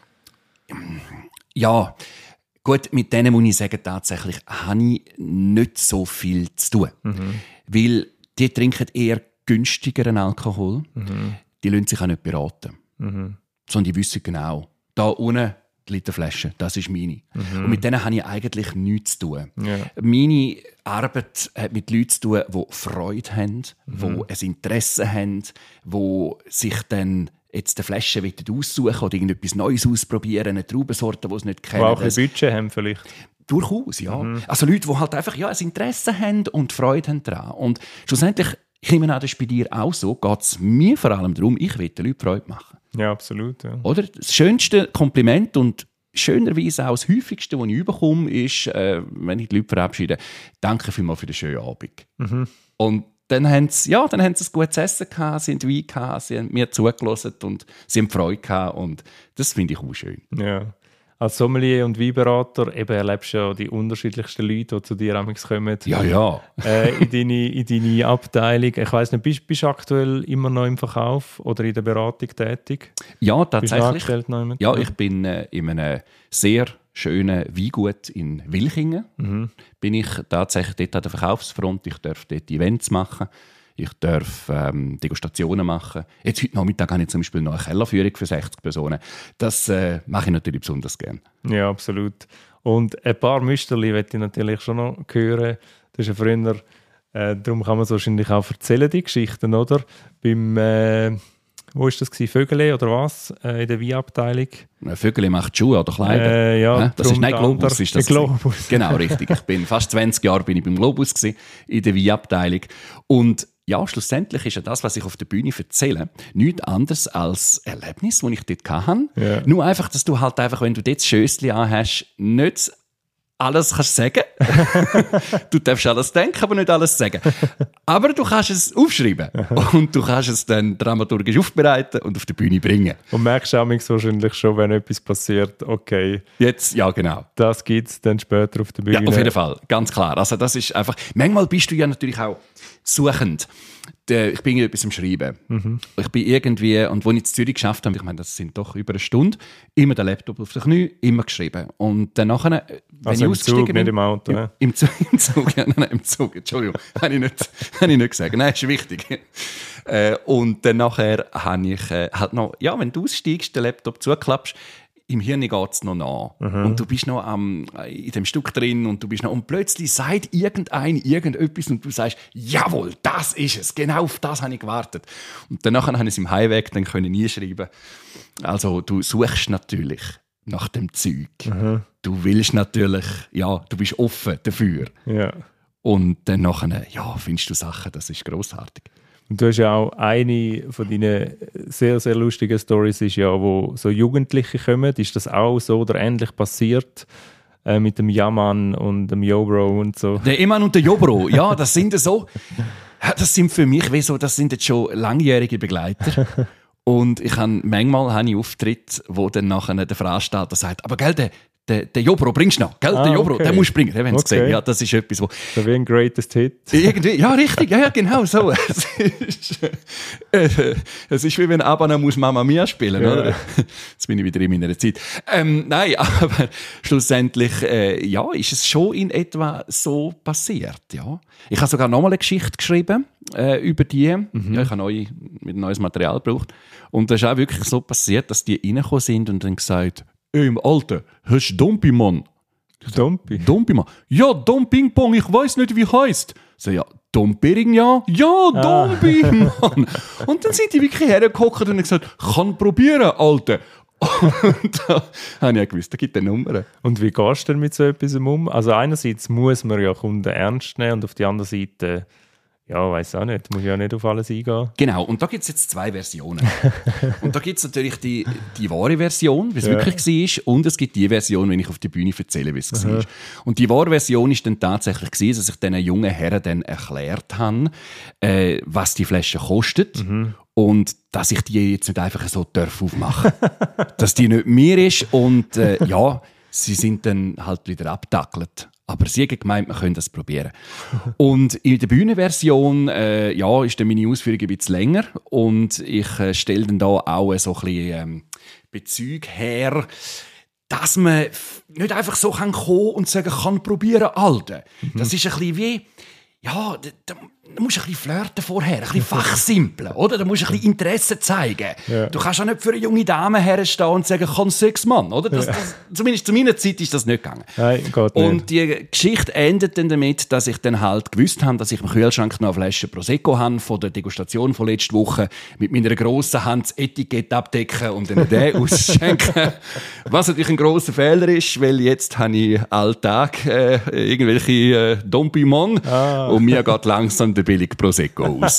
Ja, gut, mit denen muss ich sagen, tatsächlich habe ich nicht so viel zu tun. Weil die trinken eher günstigeren Alkohol. Die lassen sich auch nicht beraten. Sondern die wissen genau, da unten die Literflasche, das ist meine. Und mit denen habe ich eigentlich nichts zu tun. Ja. Meine Arbeit hat mit Leuten zu tun, die Freude haben, die ein Interesse haben, die sich dann jetzt eine Flasche aussuchen oder irgendetwas Neues ausprobieren, eine Traubensorte, die sie nicht kennen. Die auch ein Budget haben vielleicht. Durchaus, ja. Also Leute, die halt einfach ein Interesse haben und Freude haben daran. Und schlussendlich, ich nehme an, das ist bei dir auch so, geht es mir vor allem darum, ich will den Leuten Freude machen. Ja, absolut. Ja. Oder? Das schönste Kompliment und schönerweise auch das häufigste, das ich bekomme, ist, wenn ich die Leute verabschiede, danke vielmals für den schönen Abend. Und dann haben sie ein gutes Essen gehabt, sie haben Wein gehabt, sie haben mir zugelassen und sie haben Freude gehabt und das finde ich auch schön. Ja. Als Sommelier und Weinberater erlebst du ja die unterschiedlichsten Leute, die zu dir kommen. Ja. In deine Abteilung. Ich weiss nicht, bist du aktuell immer noch im Verkauf oder in der Beratung tätig? Ja, Bist du tatsächlich. angestellt noch jemand? Ja, ich bin in einem sehr schönen Weingut in Wilchingen. Bin ich tatsächlich dort an der Verkaufsfront. Ich darf dort Events machen. ich darf Degustationen machen. Jetzt heute Nachmittag habe ich zum Beispiel noch eine Kellerführung für 60 Personen. Das mache ich natürlich besonders gerne. Ja, absolut. Und ein paar Müsterli möchte ich natürlich schon noch hören. Das ist ja früher, darum kann man es wahrscheinlich auch erzählen, die Geschichten, oder? Beim, wo war das gewesen? Vögele oder was? In der Weinabteilung? Vögele macht Schuhe oder Kleider. Ja, das ist nicht Globus. Ist das Globus. Genau, richtig. Ich bin fast 20 Jahre beim Globus gewesen, in der Weinabteilung. Und ja, schlussendlich ist ja das, was ich auf der Bühne erzähle, nichts anderes als Erlebnis, das ich dort hatte. Ja. Nur einfach, dass du halt einfach, wenn du dort das Schössli anhast, nicht alles kannst sagen. Du darfst alles denken, aber nicht alles sagen. Aber du kannst es aufschreiben und du kannst es dann dramaturgisch aufbereiten und auf die Bühne bringen. Und merkst auch wahrscheinlich schon, wenn etwas passiert, okay. Jetzt, ja genau. Das gibt es dann später auf der Bühne. Ja, auf jeden Fall, ganz klar. Also das ist einfach, manchmal bist du ja natürlich auch suchend. Ich bin etwas am Schreiben. Ich bin irgendwie, und als ich in Zürich geschafft habe, ich meine, das sind doch über eine Stunde, immer den Laptop auf den Knie, immer geschrieben. Und dann nachher, wenn also ich ausgestiegen bin... nicht im Auto, ja? Im Zug, ja, nein, im Zug, Entschuldigung, habe ich nicht gesagt. Nein, ist wichtig. Und dann nachher habe ich halt noch, ja, wenn du aussteigst, den Laptop zuklappst, im Hirn geht es noch nach. Und du bist noch in dem Stück drin und du bist noch, und plötzlich sagt irgendetwas und du sagst, jawohl, das ist es, genau auf das habe ich gewartet. Und danach habe ich es im Highweg dann nie schreiben. Also du suchst natürlich nach dem Zeug. Du willst natürlich, ja, du bist offen dafür. Ja. Und dann nachher, ja, findest du Sachen, das ist grossartig. Und du hast ja auch eine von deinen sehr, sehr lustigen Storys, ist ja, wo so Jugendliche kommen. Ist das auch so oder ähnlich passiert mit dem Jaman und dem Jobro und so? Der Eman und der Jobro, ja, das sind so, das sind für mich wie so, das sind jetzt schon langjährige Begleiter. Und manchmal habe ich Auftritte, wo dann nachher der Veranstalter sagt, aber gell, der Jobro bringst du noch, gell? Der Jobro, okay. Den musst du bringen, den haben sie gesehen. Ja, das ist etwas, wo... So wie ein Greatest Hit. Irgendwie, ja, richtig, ja, genau so. Es ist wie wenn Abana muss Mama Mia spielen, ja. Oder? Jetzt bin ich wieder in meiner Zeit. Nein, aber schlussendlich, ja, ist es schon in etwa so passiert, ja. Ich habe sogar nochmal eine Geschichte geschrieben über die. Ja, ich habe mit neues Material gebraucht. Und das ist auch wirklich so passiert, dass die reingekommen sind und dann gesagt, im Alter, hast du Dompi, Mann? Dompi? Dompi, Mann. Ja, Dom Ping Pong, ich weiss nicht, wie heisst. So, ja, Dompiring, ja? Ja, Dompi, Mann. Und dann sind die wirklich hergekommen und gesagt, kann probieren, Alter. Und da habe ich ja gewusst, da gibt es eine Nummer. Und wie gehst du denn mit so etwas um? Also einerseits muss man ja Kunden ernst nehmen und auf der anderen Seite... Ja, weiss auch nicht. Muss ja nicht auf alles eingehen. Genau, und da gibt es jetzt 2 Versionen. Und da gibt es natürlich die wahre Version, wie es wirklich war, und es gibt die Version, wenn ich auf die Bühne erzähle, wie es war. Und die wahre Version war dann tatsächlich, dass ich diesen jungen Herren dann erklärt habe, was die Flasche kostet. Und dass ich die jetzt nicht einfach so aufmachen darf. Dass die nicht mir ist und ja, sie sind dann halt wieder abgetackelt. Aber sie haben gemeint, wir können das probieren. Und in der Bühnenversion ja, ist dann meine Ausführung ein bisschen länger. Und ich stelle dann da auch so ein bisschen Bezug her, dass man nicht einfach so kommen kann und sagen kann, probieren, Alter. Das ist ein bisschen wie, ja, da musst du ein bisschen flirten vorher, ein bisschen fachsimpeln, oder? Da musst du ein bisschen Interesse zeigen. Ja. Du kannst auch nicht für eine junge Dame herstehen und sagen, kann 6 Mann, oder? Zumindest zu meiner Zeit ist das nicht gegangen. Nein, geht nicht. Und die Geschichte endet dann damit, dass ich dann halt gewusst habe, dass ich im Kühlschrank noch eine Flasche Prosecco habe von der Degustation von letzter Woche, mit meiner grossen Hand das Etikett abdecken und dann den ausschenken. Was natürlich ein grosser Fehler ist, weil jetzt habe ich alltag irgendwelche Dompimon und mir geht langsam der billige Prosecco aus.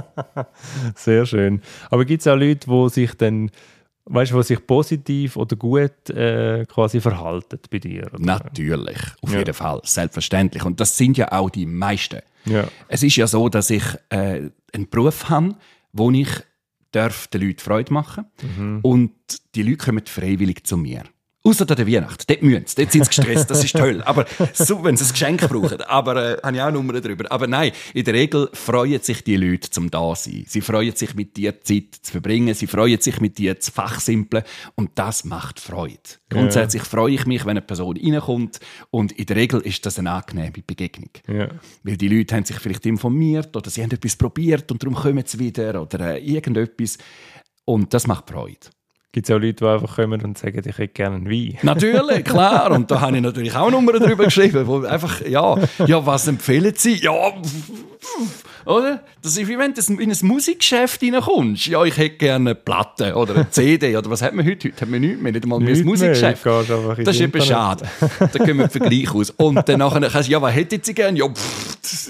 Sehr schön. Aber gibt es auch Leute, die sich dann, weißt du, die sich positiv oder gut quasi verhalten bei dir? Oder? Natürlich, auf jeden Fall, selbstverständlich. Und das sind ja auch die meisten. Ja. Es ist ja so, dass ich einen Beruf habe, wo ich den Leuten Freude machen darf. Und die Leute kommen freiwillig zu mir. Ausser an der Weihnacht. Dort müssen sie. Dort sind sie gestresst. Das ist toll. Aber so, wenn sie ein Geschenk brauchen. Aber habe ich auch Nummern drüber. Aber nein, in der Regel freuen sich die Leute zum Dasein. Sie freuen sich, mit dir Zeit zu verbringen. Sie freuen sich, mit dir zu fachsimpeln. Und das macht Freude. Grundsätzlich freue ich mich, wenn eine Person reinkommt. Und in der Regel ist das eine angenehme Begegnung. Ja. Weil die Leute haben sich vielleicht informiert oder sie haben etwas probiert und darum kommen sie wieder oder irgendetwas. Und das macht Freude. Gibt es auch Leute, die einfach kommen und sagen, ich hätte gerne einen Wein? Natürlich, klar. Und da habe ich natürlich auch Nummern drüber geschrieben, wo einfach, ja, was empfehlen Sie? Ja, oder? Das ist wie wenn du in ein Musikgeschäft reinkommst. Ja, ich hätte gerne eine Platte oder eine CD. Oder was hat man heute? Heute hat man nichts mehr, nicht einmal mehr ein Musikgeschäft. Das ist eben schade. Da können wir den Vergleich aus. Und dann nachher kannst du, ja, was hätten Sie gerne? Ja, das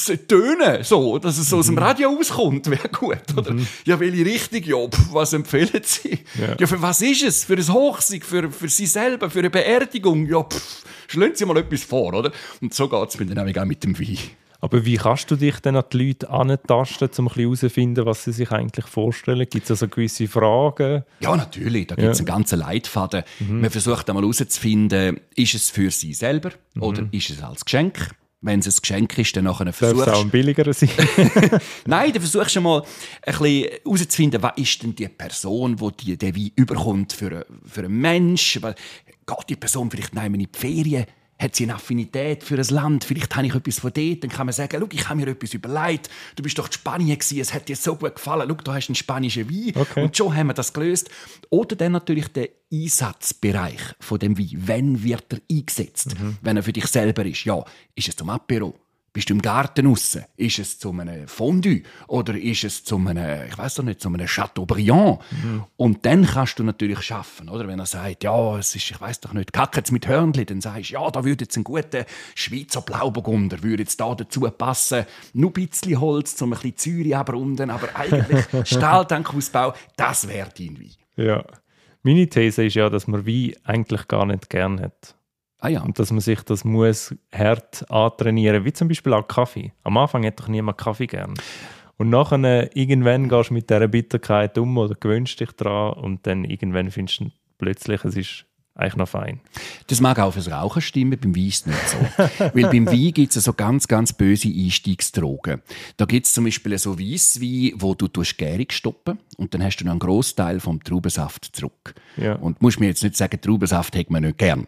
Töne, so, dass es so aus dem Radio auskommt, wäre gut. Oder? Ja, welche Richtung? Ja, was empfehlen Sie? Ja, für was ist es? Für ein Hochsieg, für Sie selber, für eine Beerdigung? Ja, schlagen Sie mal etwas vor, oder? Und so geht es mir dann auch mit dem Wein. Aber wie kannst du dich dann an die Leute antasten, um herauszufinden, was sie sich eigentlich vorstellen? Gibt es also gewisse Fragen? Ja, natürlich. Da gibt es einen ganzen Leitfaden. Man versucht einmal herauszufinden, ist es für sie selber oder ist es als Geschenk? Wenn es ein Geschenk ist, dann nachher versuchst du... Darf es auch ein billigerer sein? Nein, dann versuchst du mal ein bisschen herauszufinden, was ist denn die Person, die den Wein überkommt für einen Mensch? Geht die Person vielleicht in die Ferien? Hat sie eine Affinität für ein Land? Vielleicht habe ich etwas von dort. Dann kann man sagen, schau, ich habe mir etwas überlegt. Du bist doch in Spanien gewesen, es hat dir so gut gefallen. Schau, da hast du einen spanischen Wein. Okay. Und schon haben wir das gelöst. Oder dann natürlich der Einsatzbereich von dem Wein. Wann wird er eingesetzt? Wenn er für dich selber ist. Ja, ist es zum Apéro? Bist du im Garten raus? Ist es zu einem Fondue? Oder ist es zu einem, ich weiss doch nicht, zu einem Chateaubriand? Und dann kannst du natürlich schaffen, oder? Wenn er sagt, ja, es ist, ich weiss doch nicht, Kacket's mit Hörnli, dann sagst du, ja, da würde jetzt ein guter Schweizer Blauburgunder würde jetzt da dazu passen. Nur ein bisschen Holz, um ein bisschen Zürich abrunden, aber eigentlich Stahltankausbau, das wäre dein Wein. Ja. Meine These ist ja, dass man Wein eigentlich gar nicht gern hat. Ah ja. Und dass man sich das muss hart antrainieren, wie zum Beispiel auch Kaffee. Am Anfang hat doch niemand Kaffee gern. Und nachher irgendwann gehst du mit dieser Bitterkeit um oder gewöhnst dich daran und dann irgendwann findest du plötzlich, es ist eigentlich noch fein. Das mag auch fürs Rauchen stimmen, beim Wein ist nicht so. Weil beim Wein gibt es so ganz, ganz böse Einstiegsdrogen. Da gibt es zum Beispiel so Weisswein, wo du Gärung stoppen und dann hast du noch einen Grossteil vom Traubensaft zurück. Ja. Und musst mir jetzt nicht sagen, Traubensaft hätte man nicht gern.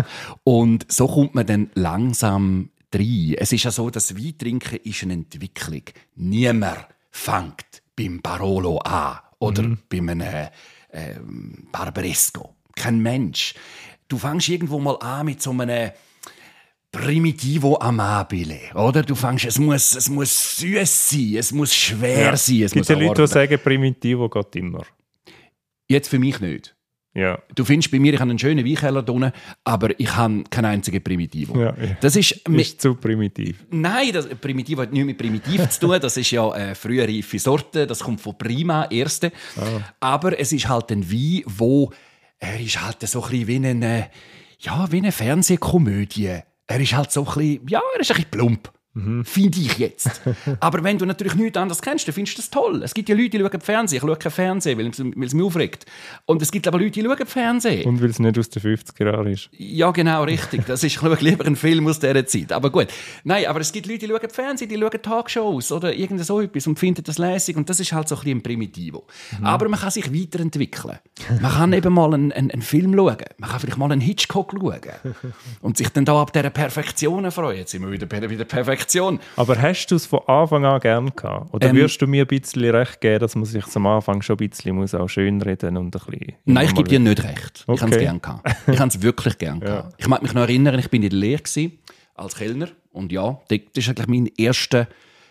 Und so kommt man dann langsam rein. Es ist ja so, dass Weintrinken ist eine Entwicklung. Niemand fängt beim Barolo an oder bei einem Barbaresco. Kein Mensch. Du fängst irgendwo mal an mit so einem Primitivo Amabile, oder? Du fängst, es muss süß sein, es muss schwer sein. Es gibt ja Leute, die sagen, Primitivo geht immer. Jetzt für mich nicht. Ja. Du findest bei mir, ich habe einen schönen Weinkeller drin, aber ich habe keinen einzigen Primitivo. Ja. Das ist zu primitiv. Nein, Primitivo hat nichts mit primitiv zu tun. Das ist ja frühe reife Sorte, das kommt von Prima, erste. Aber es ist halt ein Wein, wo er ist halt so ein bisschen wie eine Fernsehkomödie. Er ist halt so ein bisschen, ja, er ist ein bisschen plump. Finde ich jetzt. Aber wenn du natürlich nichts anderes kennst, dann findest du das toll. Es gibt ja Leute, die schauen Fernsehen. Ich schaue kein Fernsehen, weil es mich aufregt. Und es gibt aber Leute, die schauen Fernsehen. Und weil es nicht aus den 50er Jahren ist. Ja, genau, richtig. Das ist, ich schaue lieber einen Film aus dieser Zeit. Aber gut. Nein, aber es gibt Leute, die schauen Fernsehen, die schauen Talkshows oder irgend so etwas und finden das lässig. Und das ist halt so ein bisschen ein Primitivo. Aber man kann sich weiterentwickeln. Man kann eben mal einen Film schauen. Man kann vielleicht mal einen Hitchcock schauen. Und sich dann da ab dieser Perfektion freuen. Jetzt sind wir wieder bei der Perfektion. Aber hast du es von Anfang an gern gehabt? Oder würdest du mir ein bisschen recht geben, dass man sich am Anfang schon ein bisschen muss auch schönreden und ein bisschen... Nein, ich gebe dir nicht recht. Okay. Ich habe es gern gehabt. Ich habe es wirklich gern gehabt. Ich mag mich noch erinnern, ich bin in der Lehre als Kellner. Und ja, das war eigentlich mein erster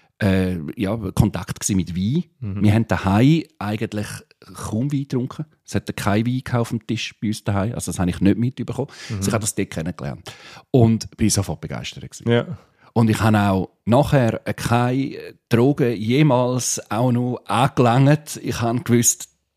Kontakt mit Wein. Wir haben daheim eigentlich kaum Wein getrunken. Es hat kein Wein auf dem Tisch bei uns daheim. Also das habe ich nicht mitbekommen. Also ich habe das dort kennengelernt. Und bin sofort begeistert gewesen. Ja. Und ich habe auch nachher keine Drogen jemals auch noch angelangt. Ich habe gewusst,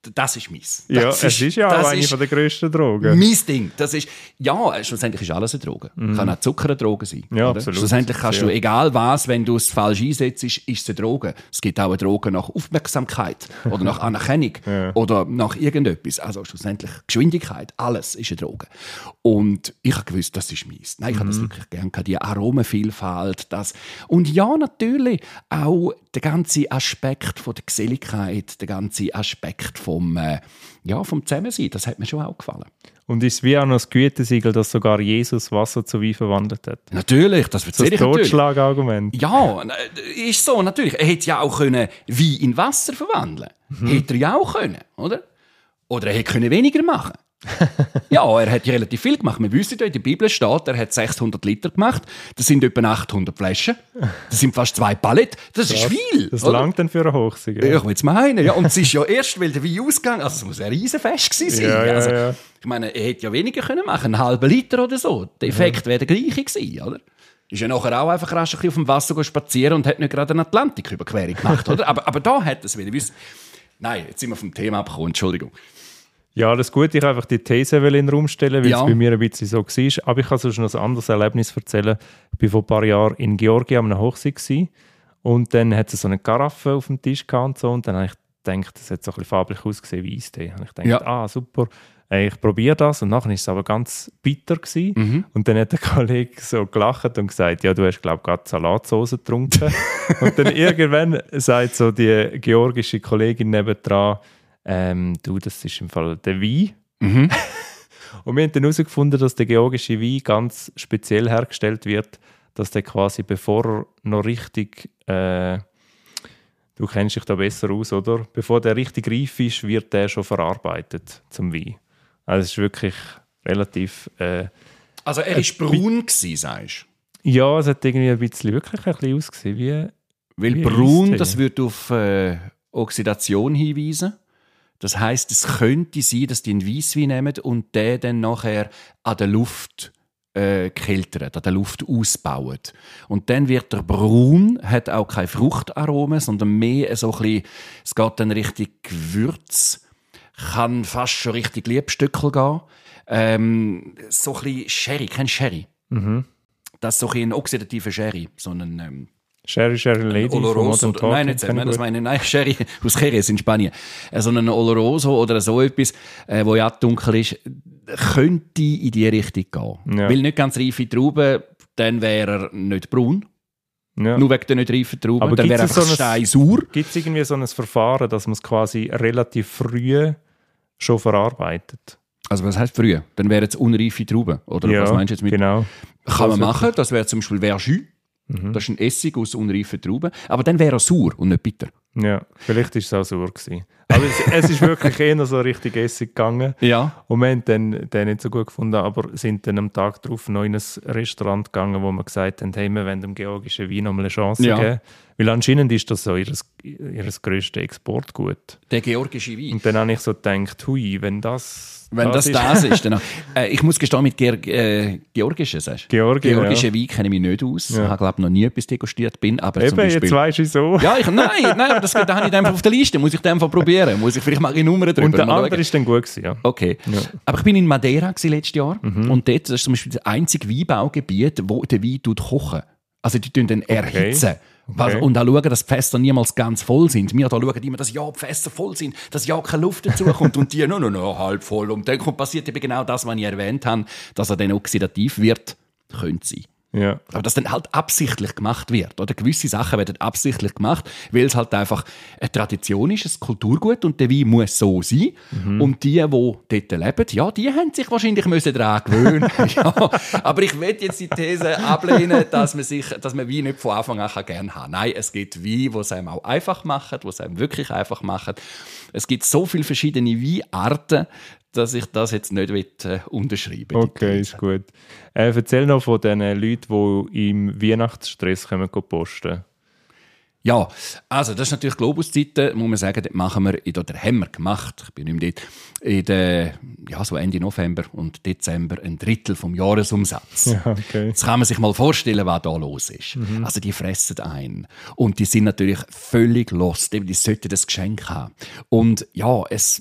das ist meins. Ja, es ist ja auch eine der grössten Drogen. Mein Ding. Das ist, ja, schlussendlich ist alles eine Droge. Kann auch Zucker eine Droge sein. Ja, oder? absolut. Schlussendlich kannst du, egal was, wenn du es falsch einsetzt, ist es eine Droge. Es gibt auch eine Droge nach Aufmerksamkeit oder nach Anerkennung oder nach irgendetwas. Also schlussendlich Geschwindigkeit, alles ist eine Droge. Und ich habe gewusst, das ist meins. Nein, ich habe das wirklich gerne gehabt. Die Aromenvielfalt, das. Und ja, natürlich auch der ganze Aspekt von der Geselligkeit, der ganze Aspekt vom Zusammensein, das hat mir schon auch gefallen. Und ist es wie auch noch das Gütesiegel, dass sogar Jesus Wasser zu Wein verwandelt hat? Natürlich, das erzähle ich natürlich. Das Totschlagargument. Ja, ist so, natürlich. Er hätte ja auch können Wein in Wasser verwandeln können. Hätte er ja auch können, oder? Oder er hätte können weniger machen. Ja, er hat ja relativ viel gemacht. Wir wissen ja, in der Bibel steht, er hat 600 Liter gemacht. Das sind etwa 800 Flaschen. Das sind fast 2 Paletten. Das ist viel. Das langt dann für eine Hochsige. Ja, ich will es meinen. Ja. Und es ist ja erst, weil der Wein ausgegangen, also es muss ein Riesenfest gewesen sein. Ja, also, ja. Ich meine, er hätte ja weniger können machen, einen halben Liter oder so. Der Effekt wäre der gleiche gewesen, oder? Ist ja nachher auch einfach rasch ein bisschen auf dem Wasser spazieren und hat nicht gerade eine Atlantiküberquerung gemacht, oder? Aber da hat es wieder. Nein, jetzt sind wir vom Thema abgekommen, Entschuldigung. Ja, das Gute, ich wollte einfach die These in den Raum stellen, weil es bei mir ein bisschen so war. Aber ich kann sonst noch ein anderes Erlebnis erzählen. Ich war vor ein paar Jahren in Georgien an einer Hochzeit und dann hat es so eine Karaffe auf dem Tisch gehabt und so. Und dann habe ich gedacht, das hat so ein bisschen farblich ausgesehen wie Eistee. Und ich dachte, super, ich probiere das. Und nachher war es aber ganz bitter gewesen. Und dann hat der Kollege so gelacht und gesagt, ja, du hast, glaube ich, gerade Salatsauce getrunken. Und dann irgendwann sagt so die georgische Kollegin nebendran, du, das ist im Fall der Wein. Und wir haben dann herausgefunden, dass der georgische Wein ganz speziell hergestellt wird, dass der quasi, bevor er noch richtig, du kennst dich da besser aus, oder? Bevor der richtig reif ist, wird der schon verarbeitet zum Wein. Also es ist wirklich relativ... also er war braun gewesen, sagst du? Ja, es hat irgendwie wirklich ein bisschen ausgesehen wie... Weil wie braun, Eistee. das würde auf Oxidation hinweisen. Das heisst, es könnte sein, dass die einen Weisswein nehmen und den dann nachher an der Luft keltern, an der Luft ausbauen. Und dann wird der braun, hat auch keine Fruchtaromen, sondern mehr so ein bisschen, es geht dann richtig Gewürz, kann fast schon richtig Liebstöckel gehen. So ein bisschen Sherry, kennst du Sherry? Das ist so ein oxidativer Sherry, so ein Sherry Lady Oloroso, nein, Sherry aus Jerez in Spanien. So ein Oloroso oder so etwas, wo ja dunkel ist, könnte in die Richtung gehen. Ja. Weil nicht ganz reife Trauben, dann wäre er nicht braun. Ja. Nur wegen der nicht reifen Trauben. Aber dann wäre er einfach steinsauer. Gibt es irgendwie so ein Verfahren, dass man es quasi relativ früh schon verarbeitet? Also was heisst früh? Dann wären es unreife Trauben. Oder was meinst du jetzt mit? Genau. Kann man machen. Das wäre zum Beispiel Verjus. Das ist ein Essig aus unreifen Trauben. Aber dann wäre er sauer und nicht bitter. Ja, vielleicht war es auch sauer gewesen. Aber es ist wirklich eher so richtig Essig gegangen. Ja. Und wir haben den nicht so gut gefunden, aber sind dann am Tag darauf noch in ein Restaurant gegangen, wo wir gesagt haben, hey, wir wollen dem georgischen Wein noch mal eine Chance geben. Weil anscheinend ist das so ihr grösstes Exportgut. Der georgische Wein. Und dann habe ich so gedacht, hui, wenn das ist, dann ich muss gestehen, mit Georgischen, sagst du? Georgische Wein kenne ich mich nicht aus. Ich habe, glaube noch nie etwas degustiert. Aber eben, zum Beispiel, jetzt weisst du so. Ja, nein, aber das habe ich einfach auf der Liste. Muss ich den einfach probieren? Muss ich vielleicht mal eine Nummer drüber? Und der andere war dann gut gewesen, ja. Okay. Ja. Aber ich bin in Madeira letztes Jahr. Und dort, das ist zum Beispiel das einzige Weinbaugebiet, wo der Wein kochen. Also die dann erhitzen. Okay. Und auch schauen, dass die Fässer niemals ganz voll sind. Wir da schauen immer, dass die Fässer voll sind, dass keine Luft dazukommt und die nur halb voll. Und dann passiert eben genau das, was ich erwähnt habe, dass er dann oxidativ wird, könnte sein. Ja. Aber dass dann halt absichtlich gemacht wird. Oder gewisse Sachen werden absichtlich gemacht, weil es halt einfach eine Tradition ist, ein Kulturgut und der Wein muss so sein. Und die dort leben, ja, die haben sich wahrscheinlich daran gewöhnen. Ja. Aber ich will jetzt die These ablehnen, dass man Wein nicht von Anfang an gerne haben kann. Nein, es gibt Wein, die es einem auch einfach machen, die es einem wirklich einfach machen. Es gibt so viele verschiedene Weinarten, dass ich das jetzt nicht unterschreiben will. Okay, ist gut. Erzähl noch von den Leuten, die im Weihnachtsstress posten. Ja, also das ist natürlich Globus-Zeiten, muss man sagen, das machen wir, oder haben wir gemacht, ich bin nicht mehr dort, so Ende November und Dezember ein Drittel vom Jahresumsatz. Ja, okay. Jetzt kann man sich mal vorstellen, was da los ist. Also die fressen ein und die sind natürlich völlig lost, die sollten das Geschenk haben. Und ja, es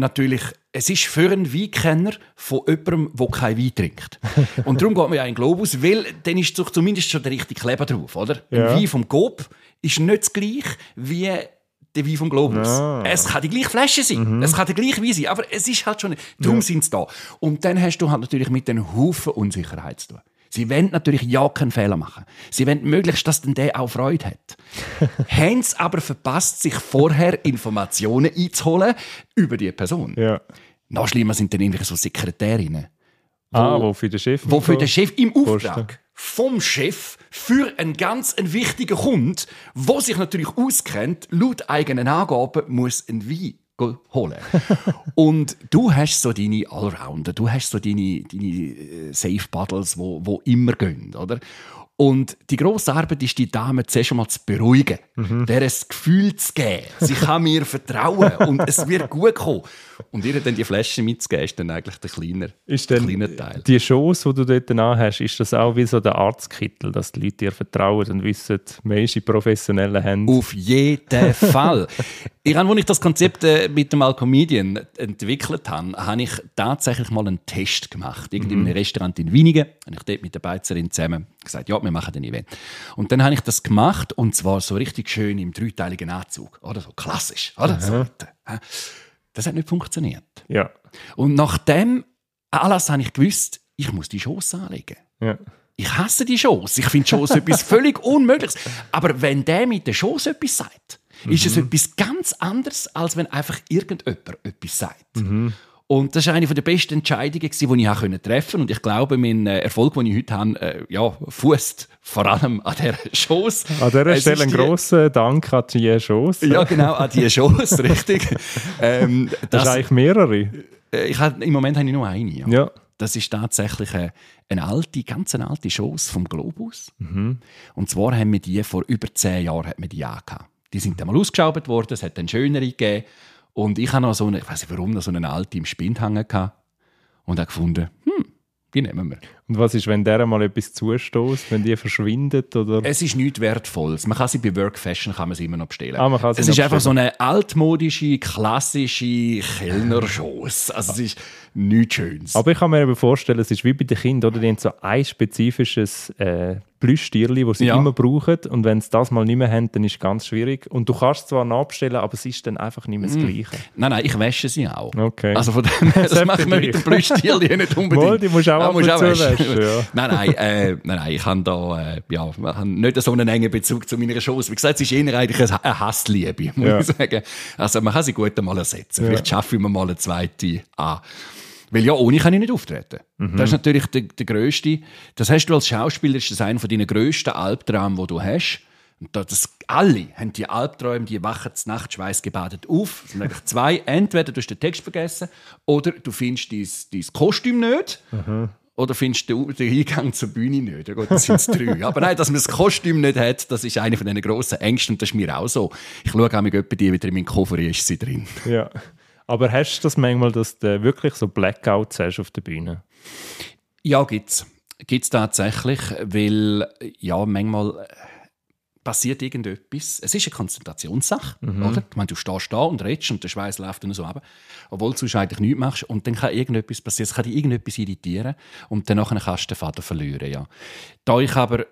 ist für einen Weinkenner von jemandem, der keinen Wein trinkt. Und darum geht man ja in den Globus, weil dann ist doch zumindest schon der richtige Kleber drauf, oder? Ja. Ein Wein vom Coop ist nicht das gleiche wie der Wein vom Globus. Ah. Es kann die gleiche Flasche sein, es kann der gleiche Wein sein, aber es ist halt schon nicht. Darum sind sie da. Und dann hast du halt natürlich mit den Haufen Unsicherheit zu tun. Sie wollen natürlich ja keinen Fehler machen. Sie wollen möglichst, dass dann der auch Freude hat. Haben sie aber verpasst, sich vorher Informationen einzuholen über die Person. Ja. Noch schlimmer sind dann irgendwie so Sekretärinnen. Wo für den Chef? Wo für den Chef im Posten. Auftrag vom Chef für einen ganz wichtigen Kunden, der sich natürlich auskennt, laut eigenen Angaben, muss einen Wein holen. Und du hast so deine Allrounder, du hast so deine Safe Paddles, wo immer gehen, oder? Und die grosse Arbeit ist, die Dame zuerst einmal zu beruhigen, der ein Gefühl zu geben. Sie kann mir vertrauen und es wird gut kommen. Und ihr dann die Flasche mitzugeben, ist dann eigentlich der kleine Teil. Die Shows, die du dort hast, ist das auch wie so der Arztkittel, dass die Leute dir vertrauen und wissen, man ist in professionellen Händen? Auf jeden Fall. Als ich das Konzept mit dem Alcomedian entwickelt habe ich tatsächlich mal einen Test gemacht. In einem Restaurant in Winigen. Habe ich dort mit der Beizerin zusammen gesagt, ja, wir machen ein Event. Und dann habe ich das gemacht, und zwar so richtig schön im dreiteiligen Anzug. Oder so klassisch. Oder? So, das hat nicht funktioniert. Ja. Und nach dem Anlass habe ich gewusst, ich muss die Shows anlegen. Ja. Ich hasse die Shows. Ich finde Shows etwas völlig Unmögliches. Aber wenn der mit den Shows etwas sagt, ist es etwas ganz anderes, als wenn einfach irgendjemand etwas sagt. Und das war eine der besten Entscheidungen, die ich treffen konnte. Und ich glaube, mein Erfolg, den ich heute habe, fußt vor allem an dieser Shows. An dieser Stelle einen grossen Dank an die Shows. Ja, genau, an die Shows, richtig. Das ist eigentlich mehrere. Im Moment habe ich nur eine. Ja. Ja. Das ist tatsächlich eine ganz alte Shows vom Globus. Und zwar haben wir die vor über 10 Jahren angehabt. Die sind dann mal ausgeschraubt worden, es hat dann schönere gegeben. Und ich habe noch ich weiß nicht warum, noch so eine alte im Spindhang gehabt und habe gefunden, die nehmen wir. Und was ist, wenn der mal etwas zustößt, wenn die verschwindet? Oder? Es ist nichts Wertvolles. Man kann sie bei Work Fashion immer noch bestellen. Man kann sie es noch ist einfach bestellen. so eine altmodische, klassische Kellnerschoss. Also es ist nichts Schönes. Aber ich kann mir eben vorstellen, es ist wie bei den Kindern, oder? Die haben so ein spezifisches Plüschtierli, das sie immer brauchen. Und wenn sie das mal nicht mehr haben, dann ist es ganz schwierig. Und du kannst zwar nachbestellen, aber es ist dann einfach nicht mehr das Gleiche. Nein, ich wasche sie auch. Okay. Also von dem her, das machen wir mit dem Plüschtierli nicht unbedingt. Wohl, die musst du auch ab und zu waschen. Ja. Nein, ich habe da nicht so einen engen Bezug zu meiner Shows. Wie gesagt, es ist eher eigentlich eine Hassliebe, muss ich sagen. Also man kann sie gut einmal ersetzen. Vielleicht schaffe ich mir mal eine zweite an. Weil ja, ohne kann ich nicht auftreten. Das ist natürlich der grösste. Das hast du als Schauspieler, ist das einer deiner grössten Albträume, die du hast. Und alle haben die Albträume, die wachen zur Nacht schweißgebadet auf. Es sind eigentlich zwei. Entweder du hast den Text vergessen oder du findest dein Kostüm nicht. Oder findest du den Eingang zur Bühne nicht. Ja gut, das sind 3. Aber nein, dass man das Kostüm nicht hat, das ist einer von diesen grossen Ängsten. Und das ist mir auch so. Ich schaue auch mit die wieder in meinen Koffer, ist sie drin. Ja. Aber hast du das manchmal, dass du wirklich so Blackouts hast auf der Bühne? Ja, gibt's. Gibt's tatsächlich, weil ja, manchmal passiert irgendetwas. Es ist eine Konzentrationssache, oder? Ich meine, du stehst da und redest und der Schweiß läuft dann so runter, obwohl du eigentlich nichts machst. Und dann kann irgendetwas passieren, es kann dich irgendetwas irritieren und dann kannst du den Faden verlieren. Ja. Da ich aber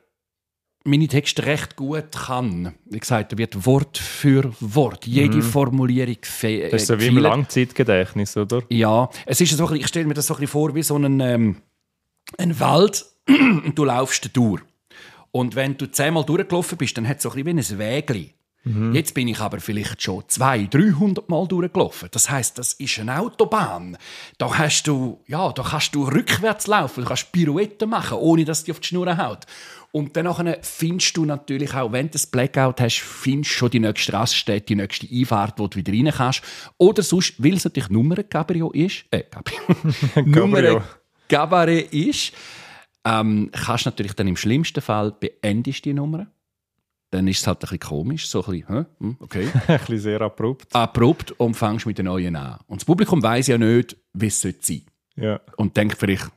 meine Texte recht gut kann, wie gesagt, da wird Wort für Wort, jede Formulierung das ist so wie im Langzeitgedächtnis, oder? Ja, es ist so, ich stelle mir das so ein bisschen vor wie so ein Wald und du laufst durch. Und wenn du 10-mal durchgelaufen bist, dann hat es so ein bisschen wie ein Wägli. Jetzt bin ich aber vielleicht schon 200-300 Mal durchgelaufen. Das heisst, das ist eine Autobahn. Da kannst du rückwärts laufen, du kannst Pirouetten machen, ohne dass die auf die Schnur haut. Und dann findest du natürlich auch, wenn du das Blackout hast, findest du schon die nächste Raststätte, die nächste Einfahrt, wo du wieder rein kannst. Oder sonst, weil es natürlich Nummern-Cabrio ist, Nummern-Cabaret ist, kannst du natürlich dann im schlimmsten Fall beendest die Nummer. dann ist es halt ein bisschen komisch, so ein bisschen, okay. Ein bisschen sehr abrupt. Abrupt und fängst mit den Neuen an. Und das Publikum weiss ja nicht, wie es sein sollte. Ja. Und denkt vielleicht,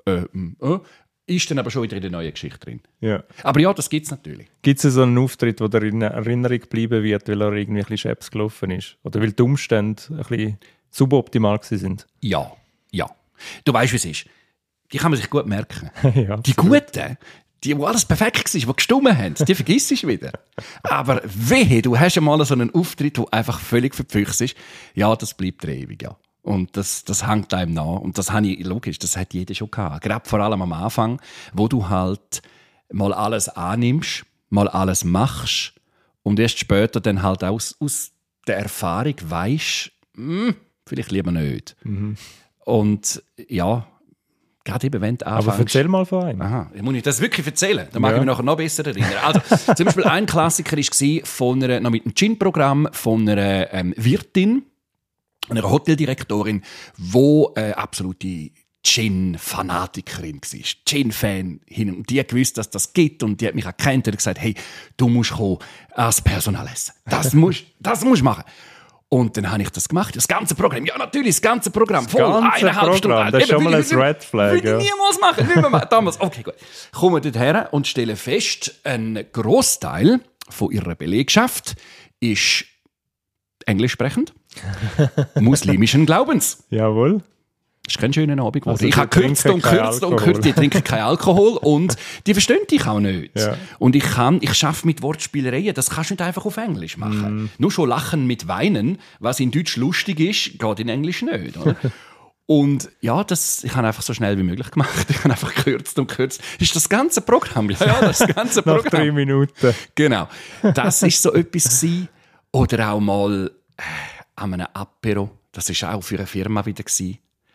ist dann aber schon wieder in der neuen Geschichte drin. Ja. Aber ja, das gibt es natürlich. Gibt es so einen Auftritt, der in Erinnerung geblieben wird, weil er irgendwie ein bisschen scheps gelaufen ist? Oder weil die Umstände ein bisschen suboptimal sind? Ja. Du weißt, wie es ist. Die kann man sich gut merken. Ja, die Guten, die, wo alles perfekt war, die gestummen haben, die vergisst du wieder. Aber wehe, du hast einmal so einen Auftritt, der einfach völlig verpfüchst ist. Ja, das bleibt dir ewig, ja. Und das hängt einem nach. Und das habe ich, logisch, das hat jeder schon gehabt. Gerade vor allem am Anfang, wo du halt mal alles annimmst, mal alles machst und erst später dann halt aus der Erfahrung weisst, vielleicht lieber nicht. Mhm. Und ja, gerade eben, wenn du anfängst... Aber erzähl mal von einem. Aha, muss ich das wirklich erzählen? Dann mag ich mich nachher noch besser erinnern. Also, zum Beispiel ein Klassiker war noch mit einem Gin-Programm von einer Wirtin, einer Hoteldirektorin, die absolute Gin-Fanatikerin war. Gin-Fan hin. Und die hat gewusst, dass das gibt. Und die hat mich erkannt und gesagt, hey, du musst kommen, als Personal essen. Das musst du machen. Und dann habe ich das gemacht. Das ganze Programm. Ja, natürlich, das ganze Programm. Voll, 1,5 Stunden. Das ist schon mal ein Red Flag. Würde ich niemals machen. Nicht mehr damals. Okay, gut. Kommen wir dorthin und stellen fest, ein Grossteil von ihrer Belegschaft ist englisch sprechend, muslimischen Glaubens. Jawohl. Das ist kein schöner Abend geworden. Also ich habe gekürzt und gekürzt, die trinken keinen Alkohol und die verstehen dich auch nicht. Ja. Und ich arbeite mit Wortspielereien, das kannst du nicht einfach auf Englisch machen. Nur schon Lachen mit Weinen, was in Deutsch lustig ist, geht in Englisch nicht. Oder? Und ja, ich habe einfach so schnell wie möglich gemacht. Ich habe einfach gekürzt. Ist das ganze Programm? Ja, das ganze Programm. Nach 3 Minuten. Genau. Das war so etwas gewesen. Oder auch mal an einem Apero. Das war auch für eine Firma wieder gewesen.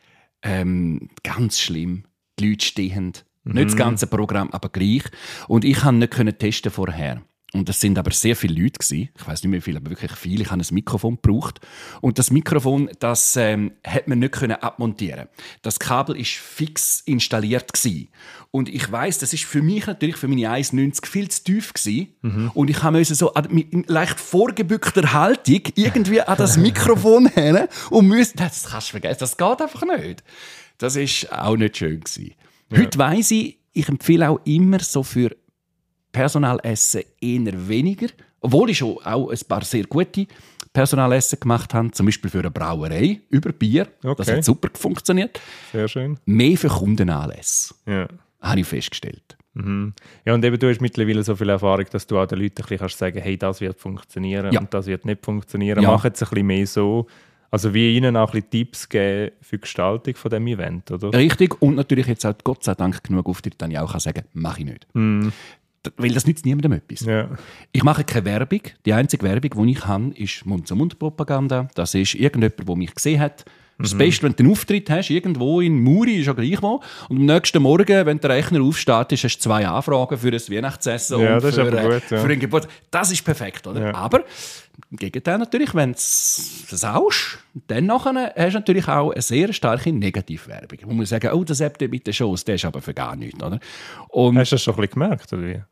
Ganz schlimm. Die Leute stehend. Nicht das ganze Programm, aber gleich. Und ich konnte nicht testen vorher. Und das sind aber sehr viele Leute gewesen. Ich weiss nicht mehr wie viele, aber wirklich viele. Ich habe ein Mikrofon gebraucht. Und das Mikrofon, das hat man nicht abmontieren. Das Kabel ist fix installiert gewesen. Und ich weiss, das ist für mich natürlich, für meine 1,90 viel zu tief gewesen. Und ich musste so mit leicht vorgebückter Haltung irgendwie an das Mikrofon hin und das kannst du vergessen, das geht einfach nicht. Das war auch nicht schön gewesen. Ja. Heute weiss ich empfehle auch immer so für Personalessen eher weniger, obwohl ich schon auch ein paar sehr gute Personalessen gemacht habe, zum Beispiel für eine Brauerei über Bier. Okay. Das hat super funktioniert. Sehr schön. Mehr für Kundenanlässe, habe ich festgestellt. Mhm. Ja, und eben, du hast mittlerweile so viel Erfahrung, dass du auch den Leuten ein bisschen sagen kannst, hey, das wird funktionieren und das wird nicht funktionieren. Ja. Mach jetzt ein bisschen mehr so. Also wie ihnen auch ein bisschen Tipps geben für die Gestaltung von diesem Event, oder? Richtig, und natürlich jetzt auch Gott sei Dank genug Auftritt, dass ich auch sagen kann, mache ich nicht. Weil das nützt niemandem etwas. Ja. Ich mache keine Werbung. Die einzige Werbung, die ich habe, ist Mund-zu-Mund-Propaganda. Das ist irgendjemand, der mich gesehen hat. Das Beste, wenn du einen Auftritt hast, irgendwo in Muri, ist ja gleich wo. Und am nächsten Morgen, wenn der Rechner aufsteht, hast du 2 Anfragen für ein Weihnachtsessen und für ein Geburt. Das ist perfekt, oder? Ja. Aber im Gegenteil natürlich, wenn du es versaust, dann nachher hast du natürlich auch eine sehr starke Negativwerbung. Wo man sagen, oh, das habt ihr mit den Shows, der ist aber für gar nichts, oder? Und hast du das schon ein bisschen gemerkt, oder wie?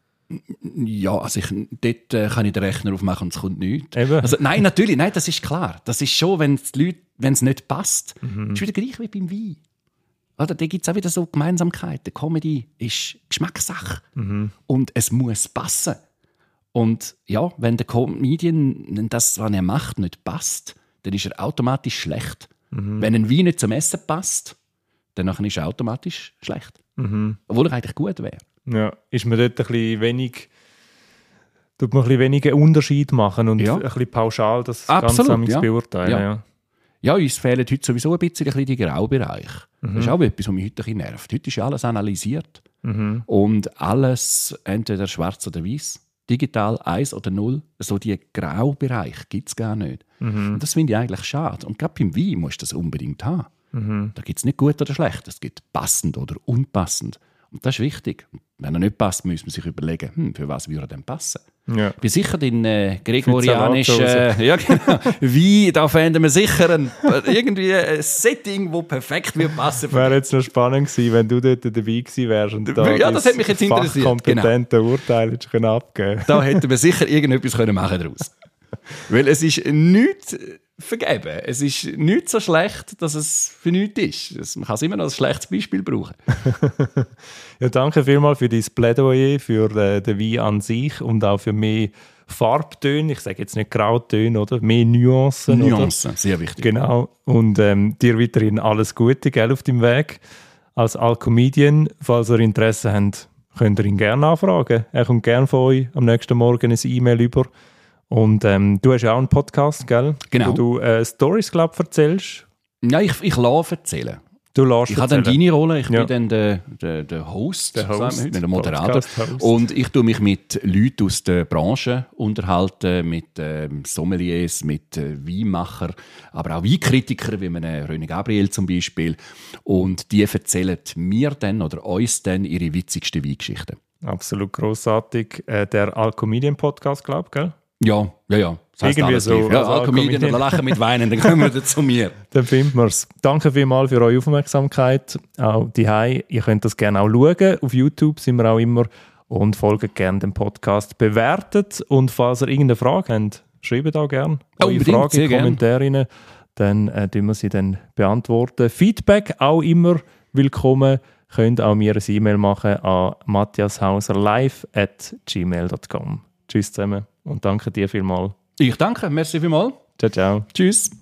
Ja, also dort kann ich den Rechner aufmachen und es kommt nichts. Also, nein, natürlich, nein, das ist klar. Das ist schon, wenn es nicht passt, ist wieder gleich wie beim Wein. Oder, da gibt es auch wieder so Gemeinsamkeiten. Comedy ist Geschmackssache. Und es muss passen. Und ja, wenn der Comedian das, was er macht, nicht passt, dann ist er automatisch schlecht. Wenn ein Wein nicht zum Essen passt, dann ist er automatisch schlecht. Obwohl er eigentlich gut wäre. Ja, ist man dort tut man ein bisschen weniger Unterschied machen und ein bisschen pauschal das Ganze beurteilen. Ja, uns fehlen heute sowieso ein bisschen die Graubereiche. Das ist auch etwas, was mich heute ein bisschen nervt. Heute ist ja alles analysiert und alles entweder schwarz oder weiß. Digital 1 oder 0, so die Graubereiche gibt es gar nicht. Und das finde ich eigentlich schade. Und gerade beim Wein musst du das unbedingt haben. Da gibt es nicht gut oder schlecht, es gibt passend oder unpassend. Und das ist wichtig. Wenn er nicht passt, muss man sich überlegen, für was würde er denn passen? Ja. Ich bin sicher, den gregorianischen ja, genau, Wein, da fänden wir sicher irgendwie ein Setting, das perfekt wird passen. Wäre jetzt noch spannend gewesen, wenn du dort dabei gewesen wärst und da ja, das hat mich jetzt interessiert. fachkompetente Urteile hättest können abgeben. Da hätten wir sicher irgendetwas machen daraus. Weil es ist nichts vergeben. Es ist nicht so schlecht, dass es für nichts ist. Man kann es immer noch als schlechtes Beispiel brauchen. Ja, danke vielmals für dein Plädoyer, für den Wein an sich und auch für mehr Farbtöne. Ich sage jetzt nicht Grautöne, oder? Mehr Nuancen. Nuancen, oder? sehr wichtig. Genau. Und dir weiterhin alles Gute, gell, auf deinem Weg. Als Alcomedian, falls ihr Interesse habt, könnt ihr ihn gerne anfragen. Er kommt gerne von euch am nächsten Morgen ein E-Mail über. Und du hast ja auch einen Podcast, gell? Genau. Wo du Stories, glaube ich, erzählst. Ja, ich lasse erzählen. Du lässt ich habe dann deine Rolle, ich bin dann der Host, der der Moderator. Und ich tue mich mit Leuten aus der Branche unterhalten, mit Sommeliers, mit Weinmachern, aber auch Weinkritikern, wie René Gabriel zum Beispiel. Und die erzählen mir dann oder uns dann ihre witzigsten Weingeschichten. Absolut grossartig. Der Alcomedian-Podcast, glaube ich, gell? Ja. Das irgendwie so. Ja, Alcomedian oder Lachen mit Weinen, dann kommen wir zu mir. Dann finden wir es. Danke vielmals für eure Aufmerksamkeit. Auch daheim. Ihr könnt das gerne auch schauen. Auf YouTube sind wir auch immer. Und folgt gerne dem Podcast. Bewertet. Und falls ihr irgendeine Frage habt, schreibt auch gerne eure Fragen in die Kommentare rein. Dann beantworten wir sie dann beantworten. Feedback auch immer willkommen. Könnt auch mir ein E-Mail machen an matthiashauserlive@gmail.com. Tschüss zusammen und danke dir vielmals. Ich danke, merci vielmals. Ciao, ciao. Tschüss.